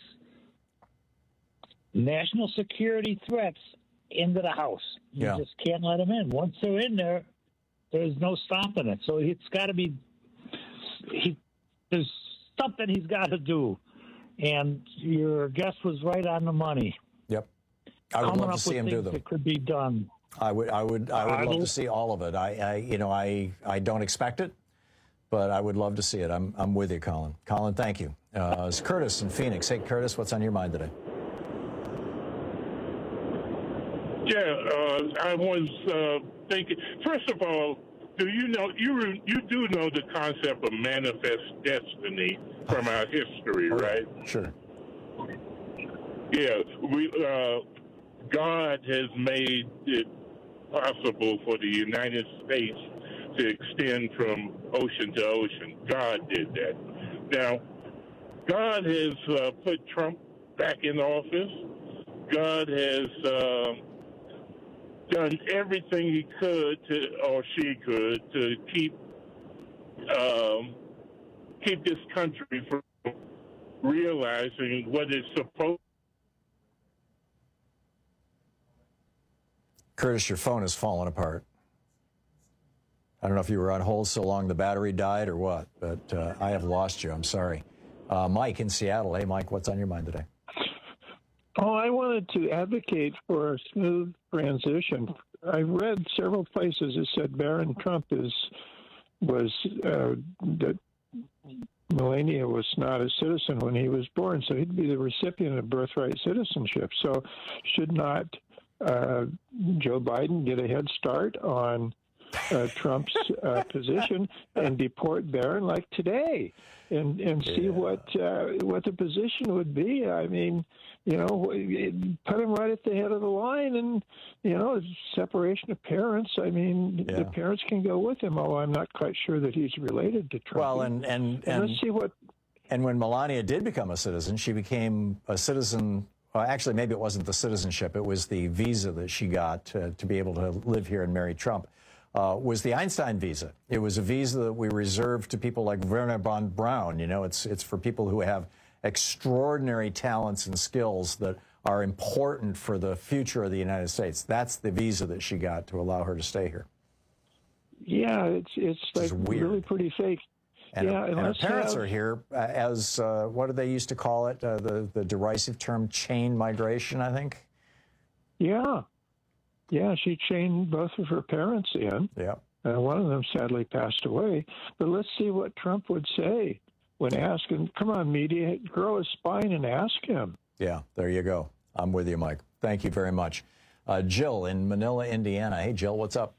[SPEAKER 1] national security threats into the House. You just can't let them in. Once they're in there, there's no stopping it. So it's got to be there's something he's got to do. And your guest was right on the money.
[SPEAKER 17] Yep. I would love to see him do them.
[SPEAKER 1] That could be done.
[SPEAKER 17] I would love to see all of it. I don't expect it, but I would love to see it. I'm with you, Colin. Colin, thank you. It's Curtis in Phoenix. Hey, Curtis, what's on your mind today?
[SPEAKER 11] Yeah, I was thinking. First of all, do you know you do know the concept of manifest destiny from our history, right?
[SPEAKER 17] Sure.
[SPEAKER 11] Yeah, God has made it possible for the United States to extend from ocean to ocean. God did that. Now, God has put Trump back in office. God has done everything he could or she could to keep this country from realizing what it's supposed.
[SPEAKER 17] Curtis, your phone is falling apart. I don't know if you were on hold so long the battery died or what, but I have lost you. I'm sorry. Mike in Seattle. Hey, Mike, what's on your mind today?
[SPEAKER 19] Oh, I wanted to advocate for a smooth transition. I read several places that said Barron Trump was that Melania was not a citizen when he was born, so he'd be the recipient of birthright citizenship. So should not Joe Biden get a head start on Trump's position and deport Barron like today and see what the position would be? I mean, you know, put him right at the head of the line and, you know, separation of parents. I mean, the parents can go with him, although I'm not quite sure that he's related to Trump.
[SPEAKER 17] Well, and
[SPEAKER 19] let's see what.
[SPEAKER 17] And when Melania did become a citizen, she became a citizen. Well, actually, maybe it wasn't the citizenship. It was the visa that she got to be able to live here and marry Trump. Was the Einstein visa. It was a visa that we reserved to people like Werner von Braun. You know, it's for people who have extraordinary talents and skills that are important for the future of the United States. That's the visa that she got to allow her to stay here.
[SPEAKER 19] Yeah, it's like really pretty fake.
[SPEAKER 17] And, and her parents are here as, what do they used to call it? The derisive term chain migration, I think.
[SPEAKER 19] Yeah. Yeah, she chained both of her parents in.
[SPEAKER 17] Yeah.
[SPEAKER 19] One of them sadly passed away. But let's see what Trump would say when asked. And come on, media, grow a spine and ask him.
[SPEAKER 17] Yeah, there you go. I'm with you, Mike. Thank you very much. Jill in Manila, Indiana. Hey, Jill, what's up?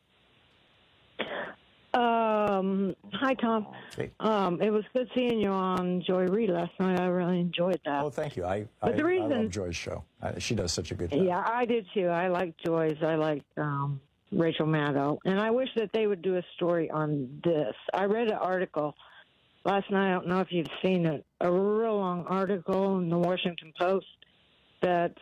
[SPEAKER 21] Hi, Tom.
[SPEAKER 17] Hey.
[SPEAKER 21] It was good seeing you on Joy Reid last night. I really enjoyed that.
[SPEAKER 17] Oh, thank you. I
[SPEAKER 21] reason,
[SPEAKER 17] love Joy's show. She does such a good job.
[SPEAKER 21] Yeah, I did too. I like Joy's. I like Rachel Maddow. And I wish that they would do a story on this. I read an article last night. I don't know if you've seen it. A real long article in the Washington Post that's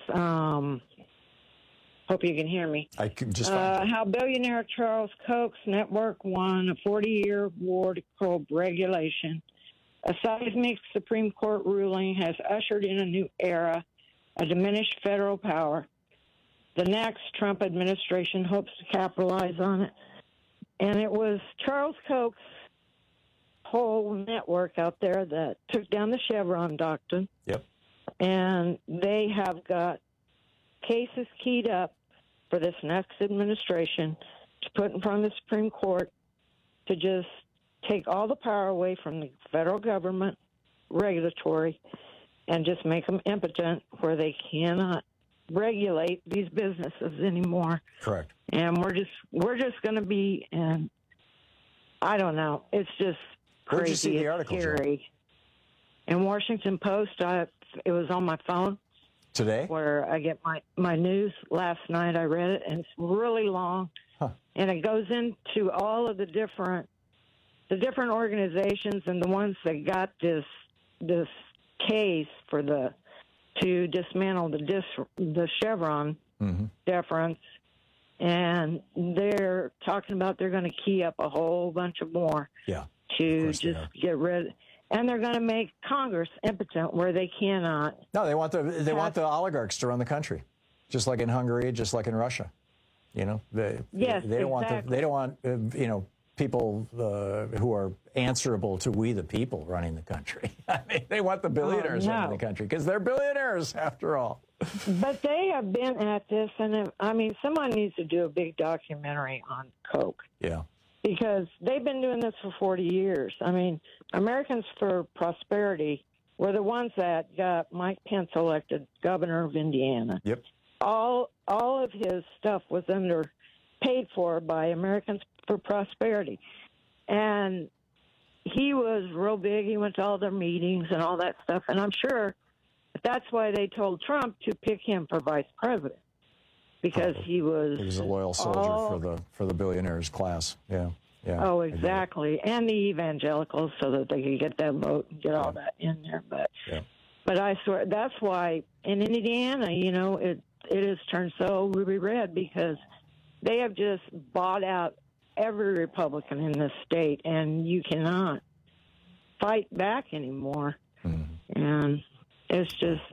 [SPEAKER 21] hope you can hear me.
[SPEAKER 17] I can just
[SPEAKER 21] how billionaire Charles Koch's network won a 40-year war to curb regulation. A seismic Supreme Court ruling has ushered in a new era, a diminished federal power. The next Trump administration hopes to capitalize on it. And it was Charles Koch's whole network out there that took down the Chevron doctrine.
[SPEAKER 17] Yep.
[SPEAKER 21] And they have got cases keyed up for this next administration to put in front of the Supreme Court to just take all the power away from the federal government, regulatory, and just make them impotent where they cannot regulate these businesses anymore.
[SPEAKER 17] Correct.
[SPEAKER 21] And we're just going to be in, I don't know, it's just crazy.
[SPEAKER 17] Where'd you see the
[SPEAKER 21] it's
[SPEAKER 17] article,
[SPEAKER 21] scary. In Washington Post, it was on my phone.
[SPEAKER 17] Today?
[SPEAKER 21] Where I get my news. Last night I read it, and it's really long.
[SPEAKER 17] Huh.
[SPEAKER 21] And it goes into all of the different organizations and the ones that got this case for to dismantle the Chevron deference. And they're talking about they're going to key up a whole bunch of more to just get rid. And they're going to make Congress impotent where they cannot.
[SPEAKER 17] No, they want the oligarchs to run the country, just like in Hungary, just like in Russia. You know, they don't want people who are answerable to we the people running the country. I mean, they want the billionaires running the country because they're billionaires after all.
[SPEAKER 21] But they have been at this, and someone needs to do a big documentary on Coke.
[SPEAKER 17] Yeah.
[SPEAKER 21] Because they've been doing this for 40 years. I mean, Americans for Prosperity were the ones that got Mike Pence elected governor of Indiana.
[SPEAKER 17] Yep.
[SPEAKER 21] All of his stuff was paid for by Americans for Prosperity. And he was real big. He went to all their meetings and all that stuff. And I'm sure that's why they told Trump to pick him for vice president. Because he was
[SPEAKER 17] a loyal soldier for the billionaires class. Yeah.
[SPEAKER 21] Oh, exactly. And the evangelicals, so that they could get that vote and get all that in there. But I swear that's why in Indiana, it has turned so ruby red because they have just bought out every Republican in this state, and you cannot fight back anymore. And it's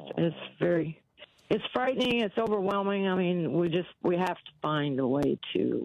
[SPEAKER 21] frightening. It's overwhelming. I mean, we have to find a way to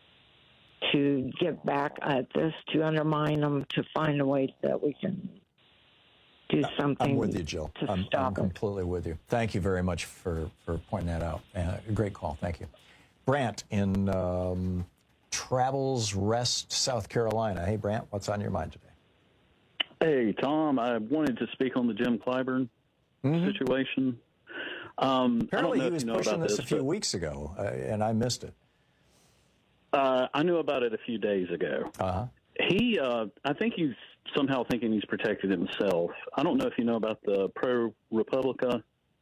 [SPEAKER 21] get back at this, to undermine them, to find a way that we can do something.
[SPEAKER 17] I'm with you, Jill. I'm completely with you. Thank you very much for pointing that out. Great call. Thank you. Brant in Travels Rest, South Carolina. Hey, Brant, what's on your mind today?
[SPEAKER 2] Hey, Tom. I wanted to speak on the Jim Clyburn situation.
[SPEAKER 17] Apparently he was pushing this a few weeks ago, and I missed it.
[SPEAKER 2] I knew about it a few days ago. I think he's somehow thinking he's protected himself. I don't know if you know about the ProPublica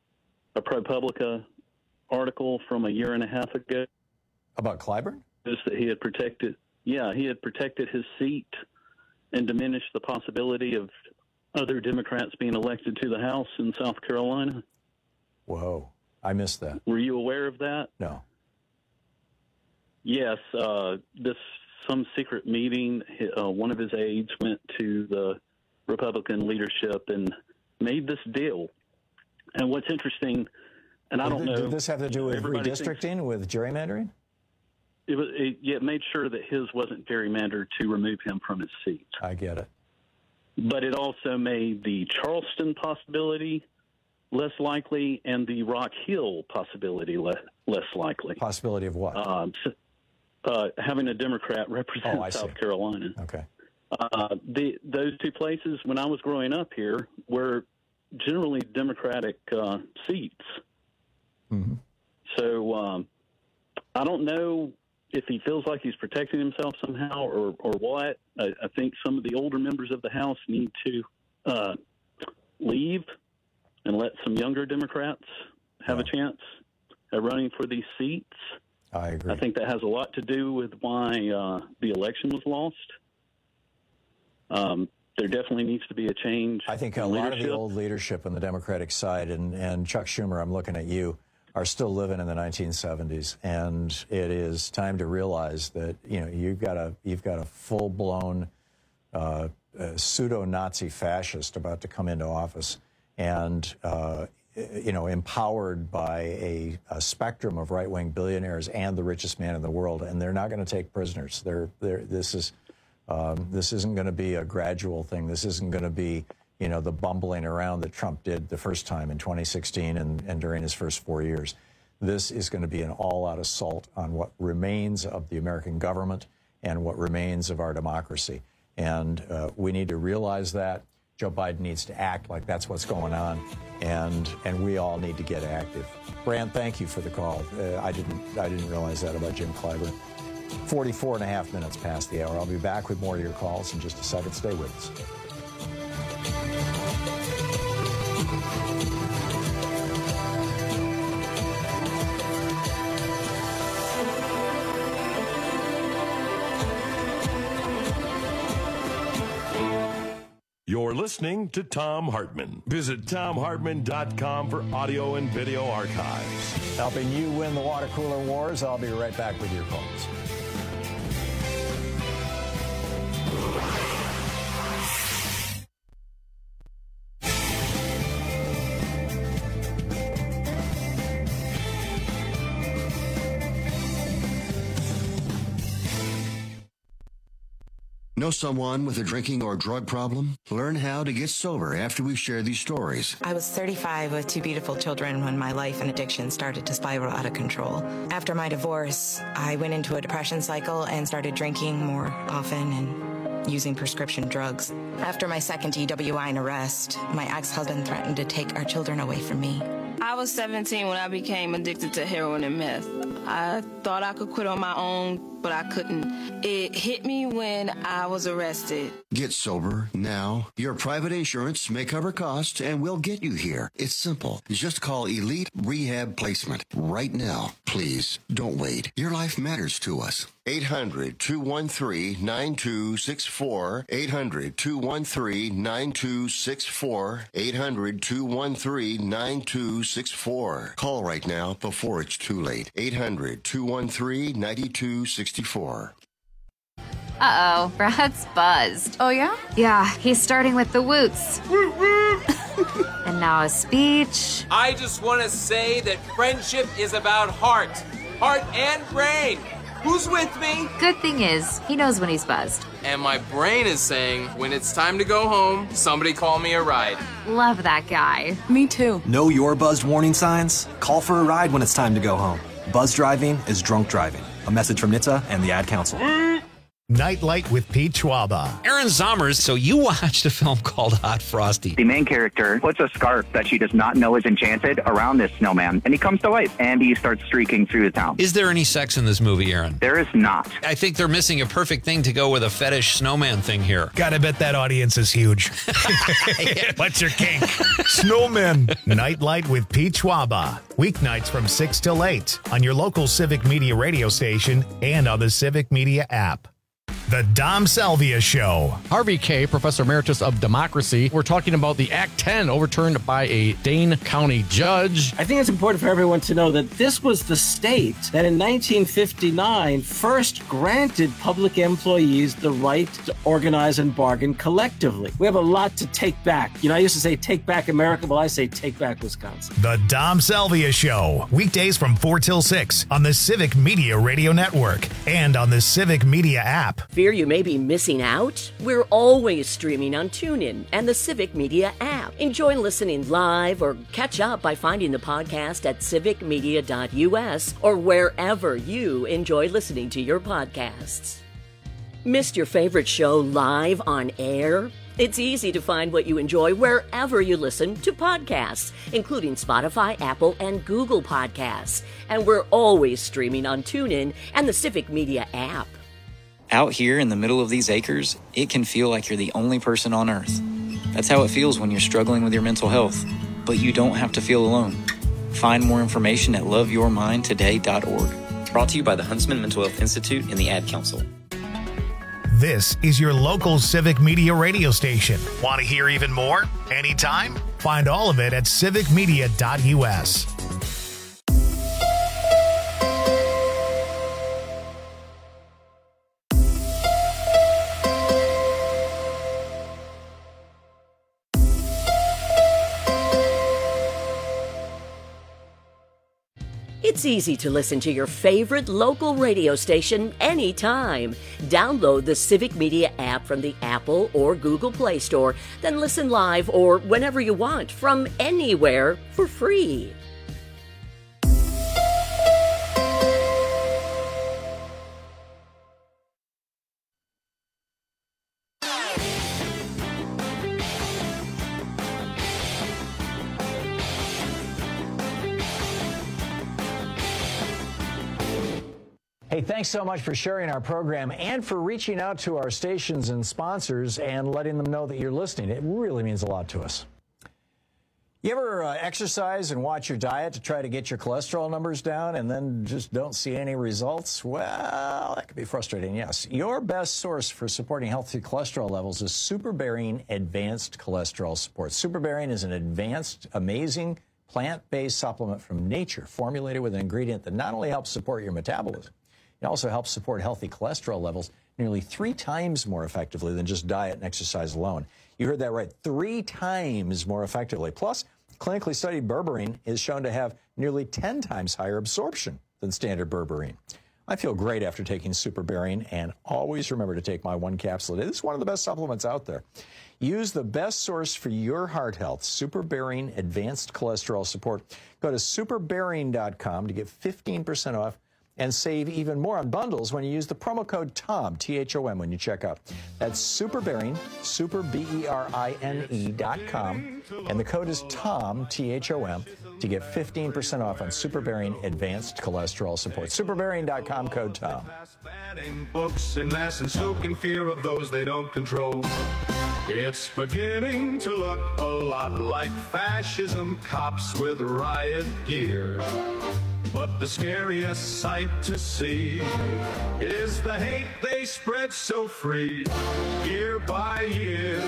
[SPEAKER 2] article from a year and a half ago.
[SPEAKER 17] About Clyburn?
[SPEAKER 2] Just that he had protected his seat and diminished the possibility of other Democrats being elected to the House in South Carolina.
[SPEAKER 17] Whoa, I missed that.
[SPEAKER 2] Were you aware of that?
[SPEAKER 17] No.
[SPEAKER 2] Yes, some secret meeting, one of his aides went to the Republican leadership and made this deal. And what's interesting, and I don't know...
[SPEAKER 17] Did this have to do with redistricting, with gerrymandering?
[SPEAKER 2] It made sure that his wasn't gerrymandered to remove him from his seat.
[SPEAKER 17] I get it.
[SPEAKER 2] But it also made the Charleston possibility less likely and the Rock Hill possibility less likely.
[SPEAKER 17] Possibility of what?
[SPEAKER 2] Having a Democrat represent South Carolina.
[SPEAKER 17] Okay.
[SPEAKER 2] Those two places, when I was growing up here, were generally Democratic seats. So I don't know if he feels like he's protecting himself somehow or what. I think some of the older members of the House need to leave and let some younger Democrats have a chance at running for these seats.
[SPEAKER 17] I agree.
[SPEAKER 2] I think that has a lot to do with why the election was lost. There definitely needs to be a change.
[SPEAKER 17] I think a lot of the old leadership on the Democratic side, and Chuck Schumer, I'm looking at you, are still living in the 1970s, and it is time to realize that you've got a full-blown pseudo-Nazi fascist about to come into office, and empowered by a spectrum of right-wing billionaires and the richest man in the world, and they're not going to take prisoners. This isn't going to be a gradual thing. This isn't going to be, the bumbling around that Trump did the first time in 2016 and during his first 4 years. This is going to be an all-out assault on what remains of the American government and what remains of our democracy. And we need to realize that. Joe Biden needs to act like that's what's going on, and we all need to get active. Brand, thank you for the call. I didn't realize that about Jim Clyburn. 44 and a half minutes past the hour. I'll be back with more of your calls in just a second. Stay with us.
[SPEAKER 16] You're listening to Thom Hartmann. Visit ThomHartmann.com for audio and video archives.
[SPEAKER 17] Helping you win the water cooler wars. I'll be right back with your calls.
[SPEAKER 20] Know someone with a drinking or drug problem? Learn how to get sober after we share these stories.
[SPEAKER 3] I was 35 with 2 beautiful children when my life and addiction started to spiral out of control. After my divorce, I went into a depression cycle and started drinking more often and using prescription drugs. After my second DWI and arrest, my ex-husband threatened to take our children away from me.
[SPEAKER 22] I was 17 when I became addicted to heroin and meth. I thought I could quit on my own, but I couldn't. It hit me when I was arrested.
[SPEAKER 20] Get sober now. Your private insurance may cover costs and we'll get you here. It's simple. Just call Elite Rehab Placement right now. Please, don't wait. Your life matters to us. 800-213-9264. 800-213-9264. 800-213-9264. Call right now before it's too late. 800-213-9264.
[SPEAKER 23] Uh-oh, Brad's buzzed. Oh, yeah? Yeah, he's starting with the woots. And now a speech.
[SPEAKER 24] I just want to say that friendship is about heart and brain. Who's with me?
[SPEAKER 23] Good thing is, he knows when he's buzzed.
[SPEAKER 24] And my brain is saying, when it's time to go home, somebody call me a ride.
[SPEAKER 23] Love that guy.
[SPEAKER 25] Me too. Know your buzzed warning signs? Call for a ride when it's time to go home. Buzz driving is drunk driving. A message from NHTSA and the Ad Council.
[SPEAKER 9] Nightlight with Pete Schwaba.
[SPEAKER 14] Aaron Zommers, so you watched a film called Hot Frosty.
[SPEAKER 26] The main character puts a scarf that she does not know is enchanted around this snowman, and he comes to life, and he starts streaking through the town.
[SPEAKER 14] Is there any sex in this movie, Aaron?
[SPEAKER 26] There is not.
[SPEAKER 14] I think they're missing a perfect thing to go with a fetish snowman thing here.
[SPEAKER 9] Gotta bet that audience is huge. What's your kink? Snowmen. Nightlight with Pete Schwaba. Weeknights from 6 till 8 on your local Civic Media radio station and on the Civic Media app. The Dom Salvia Show.
[SPEAKER 27] Harvey Kaye, Professor Emeritus of Democracy. We're talking about the Act 10 overturned by a Dane County judge.
[SPEAKER 28] I think it's important for everyone to know that this was the state that in 1959 first granted public employees the right to organize and bargain collectively. We have a lot to take back. I used to say take back America. Well, I say take back Wisconsin.
[SPEAKER 9] The Dom Salvia Show. Weekdays from 4 till 6 on the Civic Media Radio Network and on the Civic Media app.
[SPEAKER 29] Fear you may be missing out? We're always streaming on TuneIn and the Civic Media app. Enjoy listening live or catch up by finding the podcast at civicmedia.us or wherever you enjoy listening to your podcasts. Missed your favorite show live on air? It's easy to find what you enjoy wherever you listen to podcasts, including Spotify, Apple, and Google Podcasts. And we're always streaming on TuneIn and the Civic Media app.
[SPEAKER 30] Out here in the middle of these acres, it can feel like you're the only person on Earth. That's how it feels when you're struggling with your mental health. But you don't have to feel alone. Find more information at loveyourmindtoday.org. Brought to you by the Huntsman Mental Health Institute and the Ad Council.
[SPEAKER 9] This is your local Civic Media radio station. Want to hear even more? Anytime? Find all of it at civicmedia.us.
[SPEAKER 29] It's easy to listen to your favorite local radio station anytime. Download the Civic Media app from the Apple or Google Play Store, then listen live or whenever you want from anywhere for free.
[SPEAKER 17] Hey, thanks so much for sharing our program and for reaching out to our stations and sponsors and letting them know that you're listening. It really means a lot to us. You ever exercise and watch your diet to try to get your cholesterol numbers down and then just don't see any results? Well, that can be frustrating, yes. Your best source for supporting healthy cholesterol levels is Superbearing Advanced Cholesterol Support. Superbearing is an advanced, amazing plant-based supplement from nature formulated with an ingredient that not only helps support your metabolism, it also helps support healthy cholesterol levels nearly 3 times more effectively than just diet and exercise alone. You heard that right, 3 times more effectively. Plus, clinically studied berberine is shown to have nearly 10 times higher absorption than standard berberine. I feel great after taking Superbearing, and always remember to take my 1 capsule a day. This is one of the best supplements out there. Use the best source for your heart health, Superbearing Advanced Cholesterol Support. Go to superbearing.com to get 15% off and save even more on bundles when you use the promo code TOM, T-H-O-M, when you check out. That's Superbearing, superbearing.com, and the code is TOM, T-H-O-M, to get 15% off on Superbearing Advanced Cholesterol Support. Superbearing.com, code TOM.
[SPEAKER 4] Books and lessons who can fear of those they don't control. It's beginning to look a lot like fascism, cops with riot gear. But the scariest sight to see is the hate they spread so free, year by year.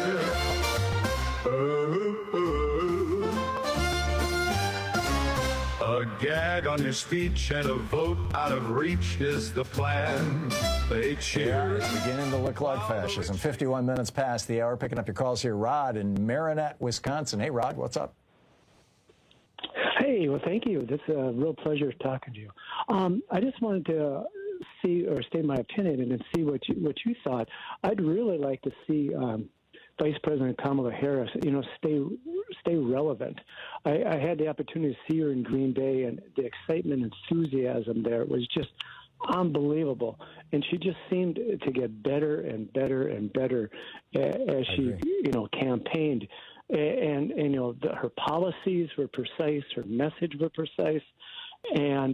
[SPEAKER 4] A gag on your speech and a vote out of reach is the plan. They cheer.
[SPEAKER 17] Yeah, it's beginning to look like fascism. 51 minutes past the hour. Picking up your calls here. Rod in Marinette, Wisconsin. Hey, Rod, what's up?
[SPEAKER 5] Hey, well, thank you. It's a real pleasure talking to you. I just wanted to see or state my opinion and then see what you thought. I'd really like to see Vice President Kamala Harris, stay relevant. I had the opportunity to see her in Green Bay, and the excitement and enthusiasm there was just unbelievable. And she just seemed to get better and better and better as she, campaigned. And her policies were precise, her message were precise, and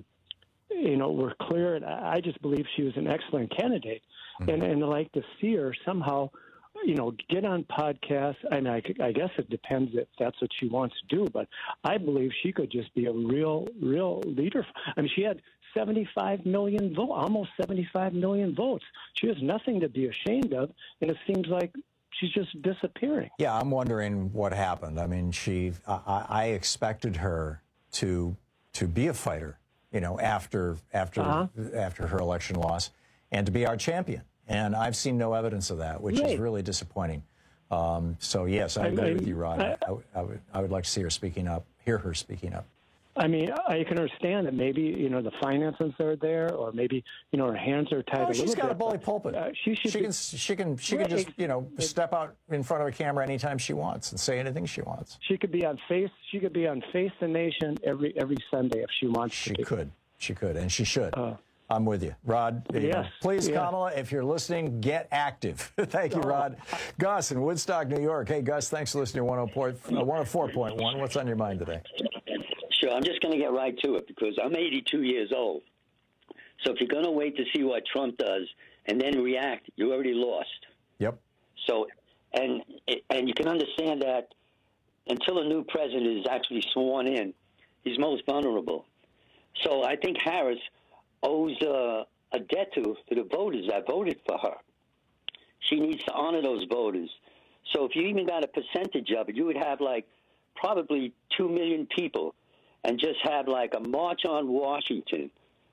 [SPEAKER 5] were clear. And I just believe she was an excellent candidate, and I'd like to see her somehow, get on podcasts. I mean, I guess it depends if that's what she wants to do, but I believe she could just be a real leader. I mean, she had 75 million votes, almost 75 million votes. She has nothing to be ashamed of, and it seems like she's just disappearing.
[SPEAKER 17] Yeah, I'm wondering what happened. I mean, I expected her to be a fighter, after her election loss, and to be our champion. And I've seen no evidence of that, which is really disappointing. So yes, I agree with you, Rod. I would like to see her speaking up, hear her speaking up.
[SPEAKER 5] I mean, I can understand that maybe, the finances are there, or maybe, her hands are tied a little bit.
[SPEAKER 17] She's got a bully pulpit. She can just, step out in front of a camera anytime she wants and say anything she wants.
[SPEAKER 5] She could be on Face the Nation every Sunday if she wants to.
[SPEAKER 17] She could, and she should. I'm with you. Rod, please, Kamala, if you're listening, get active. Thank you, Rod. Gus in Woodstock, New York. Hey, Gus, thanks for listening to 104.1. What's on your mind today?
[SPEAKER 6] Sure, I'm just going to get right to it because I'm 82 years old. So if you're going to wait to see what Trump does and then react, you already lost.
[SPEAKER 17] Yep.
[SPEAKER 6] So, and you can understand that until a new president is actually sworn in, he's most vulnerable. So I think Harris owes a debt to the voters that voted for her. She needs to honor those voters. So if you even got a percentage of it, you would have probably 2 million people and just have a march on Washington,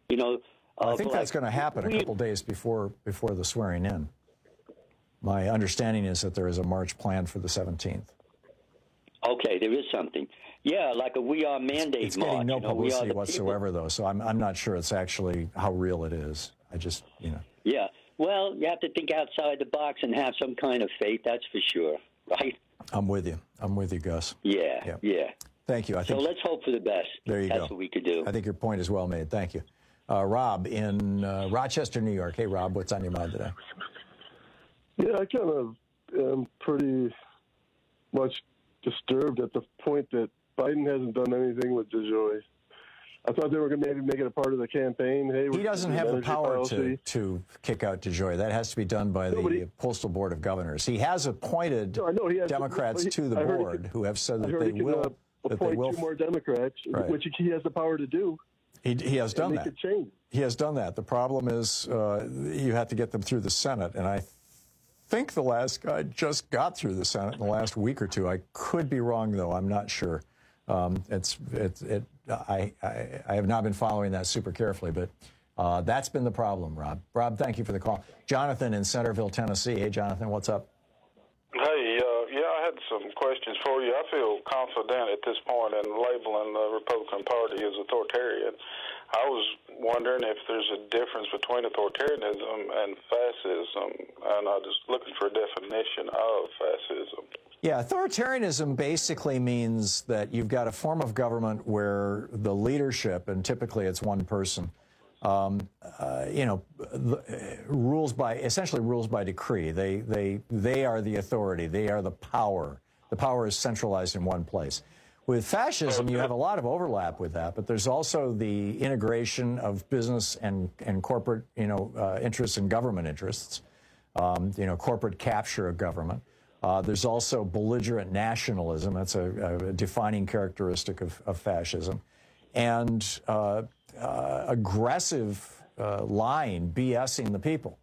[SPEAKER 17] I think that's going to happen a couple days before the swearing in. My understanding is that there is a march planned for the 17th.
[SPEAKER 6] Okay, there is something. Yeah, like a We Are mandate
[SPEAKER 17] It's
[SPEAKER 6] march.
[SPEAKER 17] getting no
[SPEAKER 6] We are
[SPEAKER 17] publicity
[SPEAKER 6] the
[SPEAKER 17] whatsoever, though, so I'm not sure it's actually how real it is. I just,
[SPEAKER 6] Yeah. Well, you have to think outside the box and have some kind of faith, that's for sure, right?
[SPEAKER 17] I'm with you. I'm with you, Gus.
[SPEAKER 6] Yeah.
[SPEAKER 17] Thank you.
[SPEAKER 6] So let's hope for the best.
[SPEAKER 17] There you go.
[SPEAKER 6] That's what we could do.
[SPEAKER 17] I think your point is well made. Thank you. Rob in Rochester, New York. Hey, Rob, what's on your mind today?
[SPEAKER 1] Yeah, I kind of am pretty much disturbed at the point that Biden hasn't done anything with DeJoy. I thought they were going to maybe make it a part of the campaign. Hey,
[SPEAKER 17] He doesn't have the power to kick out DeJoy. That has to be done by the Postal Board of Governors. He has appointed Democrats to the board who have said that they will
[SPEAKER 1] appoint 2 more Democrats,
[SPEAKER 17] Right.
[SPEAKER 1] which he has the power to do.
[SPEAKER 17] He has done that.
[SPEAKER 1] Make it change.
[SPEAKER 17] He has done that. The problem is you have to get them through the Senate, and I think the last guy just got through the Senate in the last week or two. I could be wrong, though. I'm not sure. I have not been following that super carefully, but that's been the problem, Rob. Rob, thank you for the call. Jonathan in Centerville, Tennessee. Hey, Jonathan, what's up?
[SPEAKER 7] Hey, I had some questions for you. I feel confident at this point in labeling the Republican Party as authoritarian. I was wondering if there's a difference between authoritarianism and fascism, and I'm just looking for a definition of fascism.
[SPEAKER 17] Yeah, authoritarianism basically means that you've got a form of government where the leadership, and typically it's one person, rules by decree. They are the authority. They are the power. The power is centralized in one place. With fascism, you have a lot of overlap with that, but there's also the integration of business and corporate, interests and government interests, corporate capture of government. There's also belligerent nationalism. That's a defining characteristic of fascism. And aggressive lying, BSing the people.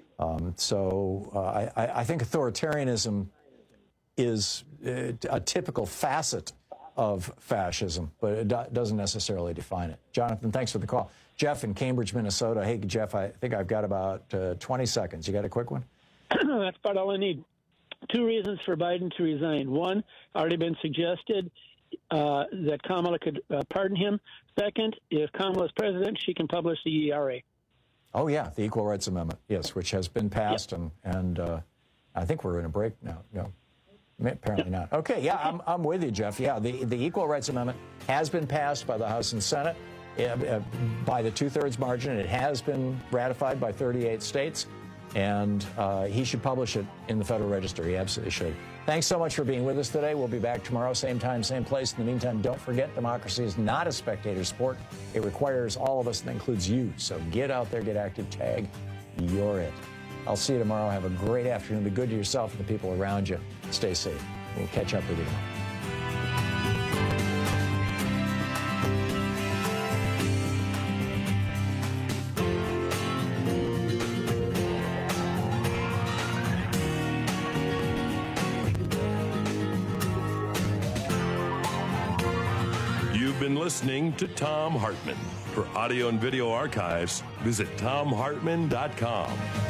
[SPEAKER 17] I think authoritarianism is a typical facet of fascism, but it doesn't necessarily define it. Jonathan, thanks for the call. Jeff in Cambridge, Minnesota. Hey, Jeff, I think I've got about 20 seconds. You got a quick one?
[SPEAKER 8] That's about all I need. 2 reasons for Biden to resign. One, already been suggested that Kamala could pardon him. Second, if Kamala is president, she can publish the ERA.
[SPEAKER 17] Oh, yeah, the Equal Rights Amendment, yes, which has been passed, and I think we're in a break now. No, apparently not. Okay, yeah, I'm with you, Jeff. Yeah, the Equal Rights Amendment has been passed by the House and Senate by the 2/3 margin. It has been ratified by 38 states. And he should publish it in the Federal Register. He absolutely should. Thanks so much for being with us today. We'll be back tomorrow, same time, same place. In the meantime, don't forget, democracy is not a spectator sport. It requires all of us, and that includes you. So get out there, get active, tag, you're it. I'll see you tomorrow. Have a great afternoon. Be good to yourself and the people around you. Stay safe. We'll catch up with you tomorrow.
[SPEAKER 16] Listening to Thom Hartmann. For audio and video archives, visit thomhartmann.com.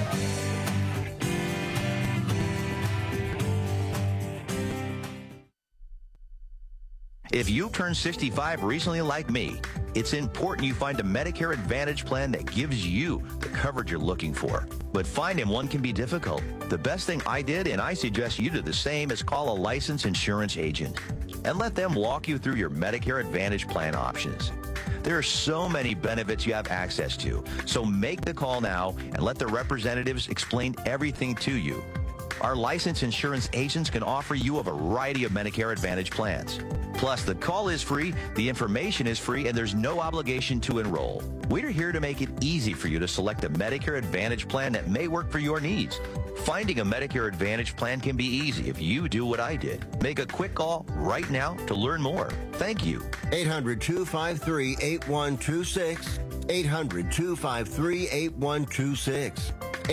[SPEAKER 10] If you turned 65 recently like me, it's important you find a Medicare Advantage plan that gives you the coverage you're looking for. But finding one can be difficult. The best thing I did, and I suggest you do the same, is call a licensed insurance agent and let them walk you through your Medicare Advantage plan options. There are so many benefits you have access to, so make the call now and let the representatives explain everything to you. Our licensed insurance agents can offer you a variety of Medicare Advantage plans. Plus, the call is free, the information is free, and there's no obligation to enroll. We're here to make it easy for you to select a Medicare Advantage plan that may work for your needs. Finding a Medicare Advantage plan can be easy if you do what I did. Make a quick call right now to learn more. Thank you.
[SPEAKER 20] 800-253-8126. 800-253-8126.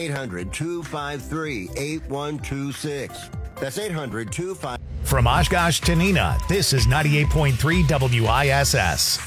[SPEAKER 20] 800-253-8126. That's 800-253.
[SPEAKER 9] From Oshkosh to Neenah, this is 98.3 WISS.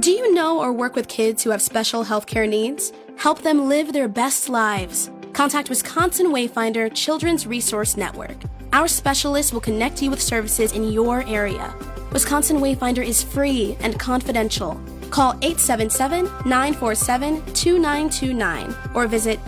[SPEAKER 2] Do you know or work with kids who have special healthcare needs? Help them live their best lives. Contact Wisconsin Wayfinder Children's Resource Network. Our specialists will connect you with services in your area. Wisconsin Wayfinder is free and confidential. Call 877-947-2929 or visit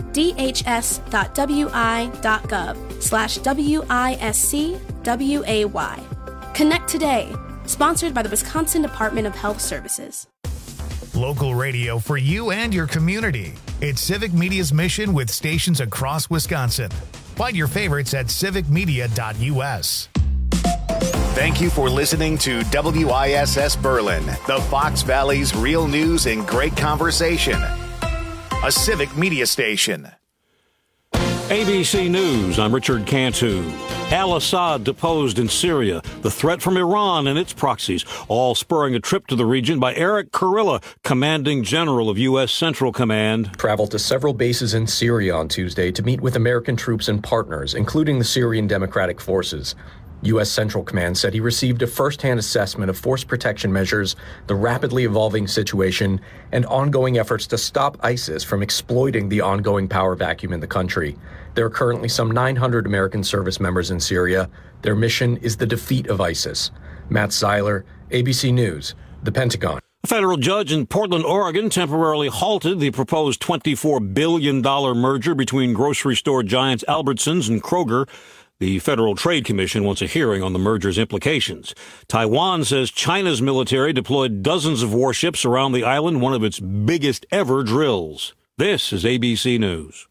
[SPEAKER 2] dhs.wi.gov/WISCWAY. Connect today. Sponsored by the Wisconsin Department of Health Services.
[SPEAKER 9] Local radio for you and your community. It's Civic Media's mission with stations across Wisconsin. Find your favorites at civicmedia.us. Thank you for listening to WISS Berlin, the Fox Valley's real news and great conversation. A Civic Media station.
[SPEAKER 3] ABC News, I'm Richard Cantu. Al-Assad deposed in Syria, the threat from Iran and its proxies, all spurring a trip to the region by Eric Kurilla, commanding general of U.S. Central Command.
[SPEAKER 11] Traveled to several bases in Syria on Tuesday to meet with American troops and partners, including the Syrian Democratic Forces. U.S. Central Command said he received a first-hand assessment of force protection measures, the rapidly evolving situation, and ongoing efforts to stop ISIS from exploiting the ongoing power vacuum in the country. There are currently some 900 American service members in Syria. Their mission is the defeat of ISIS. Matt Seiler, ABC News, The Pentagon.
[SPEAKER 3] A federal judge in Portland, Oregon, temporarily halted the proposed $24 billion merger between grocery store giants Albertsons and Kroger. The Federal Trade Commission wants a hearing on the merger's implications. Taiwan says China's military deployed dozens of warships around the island, one of its biggest ever drills. This is ABC News.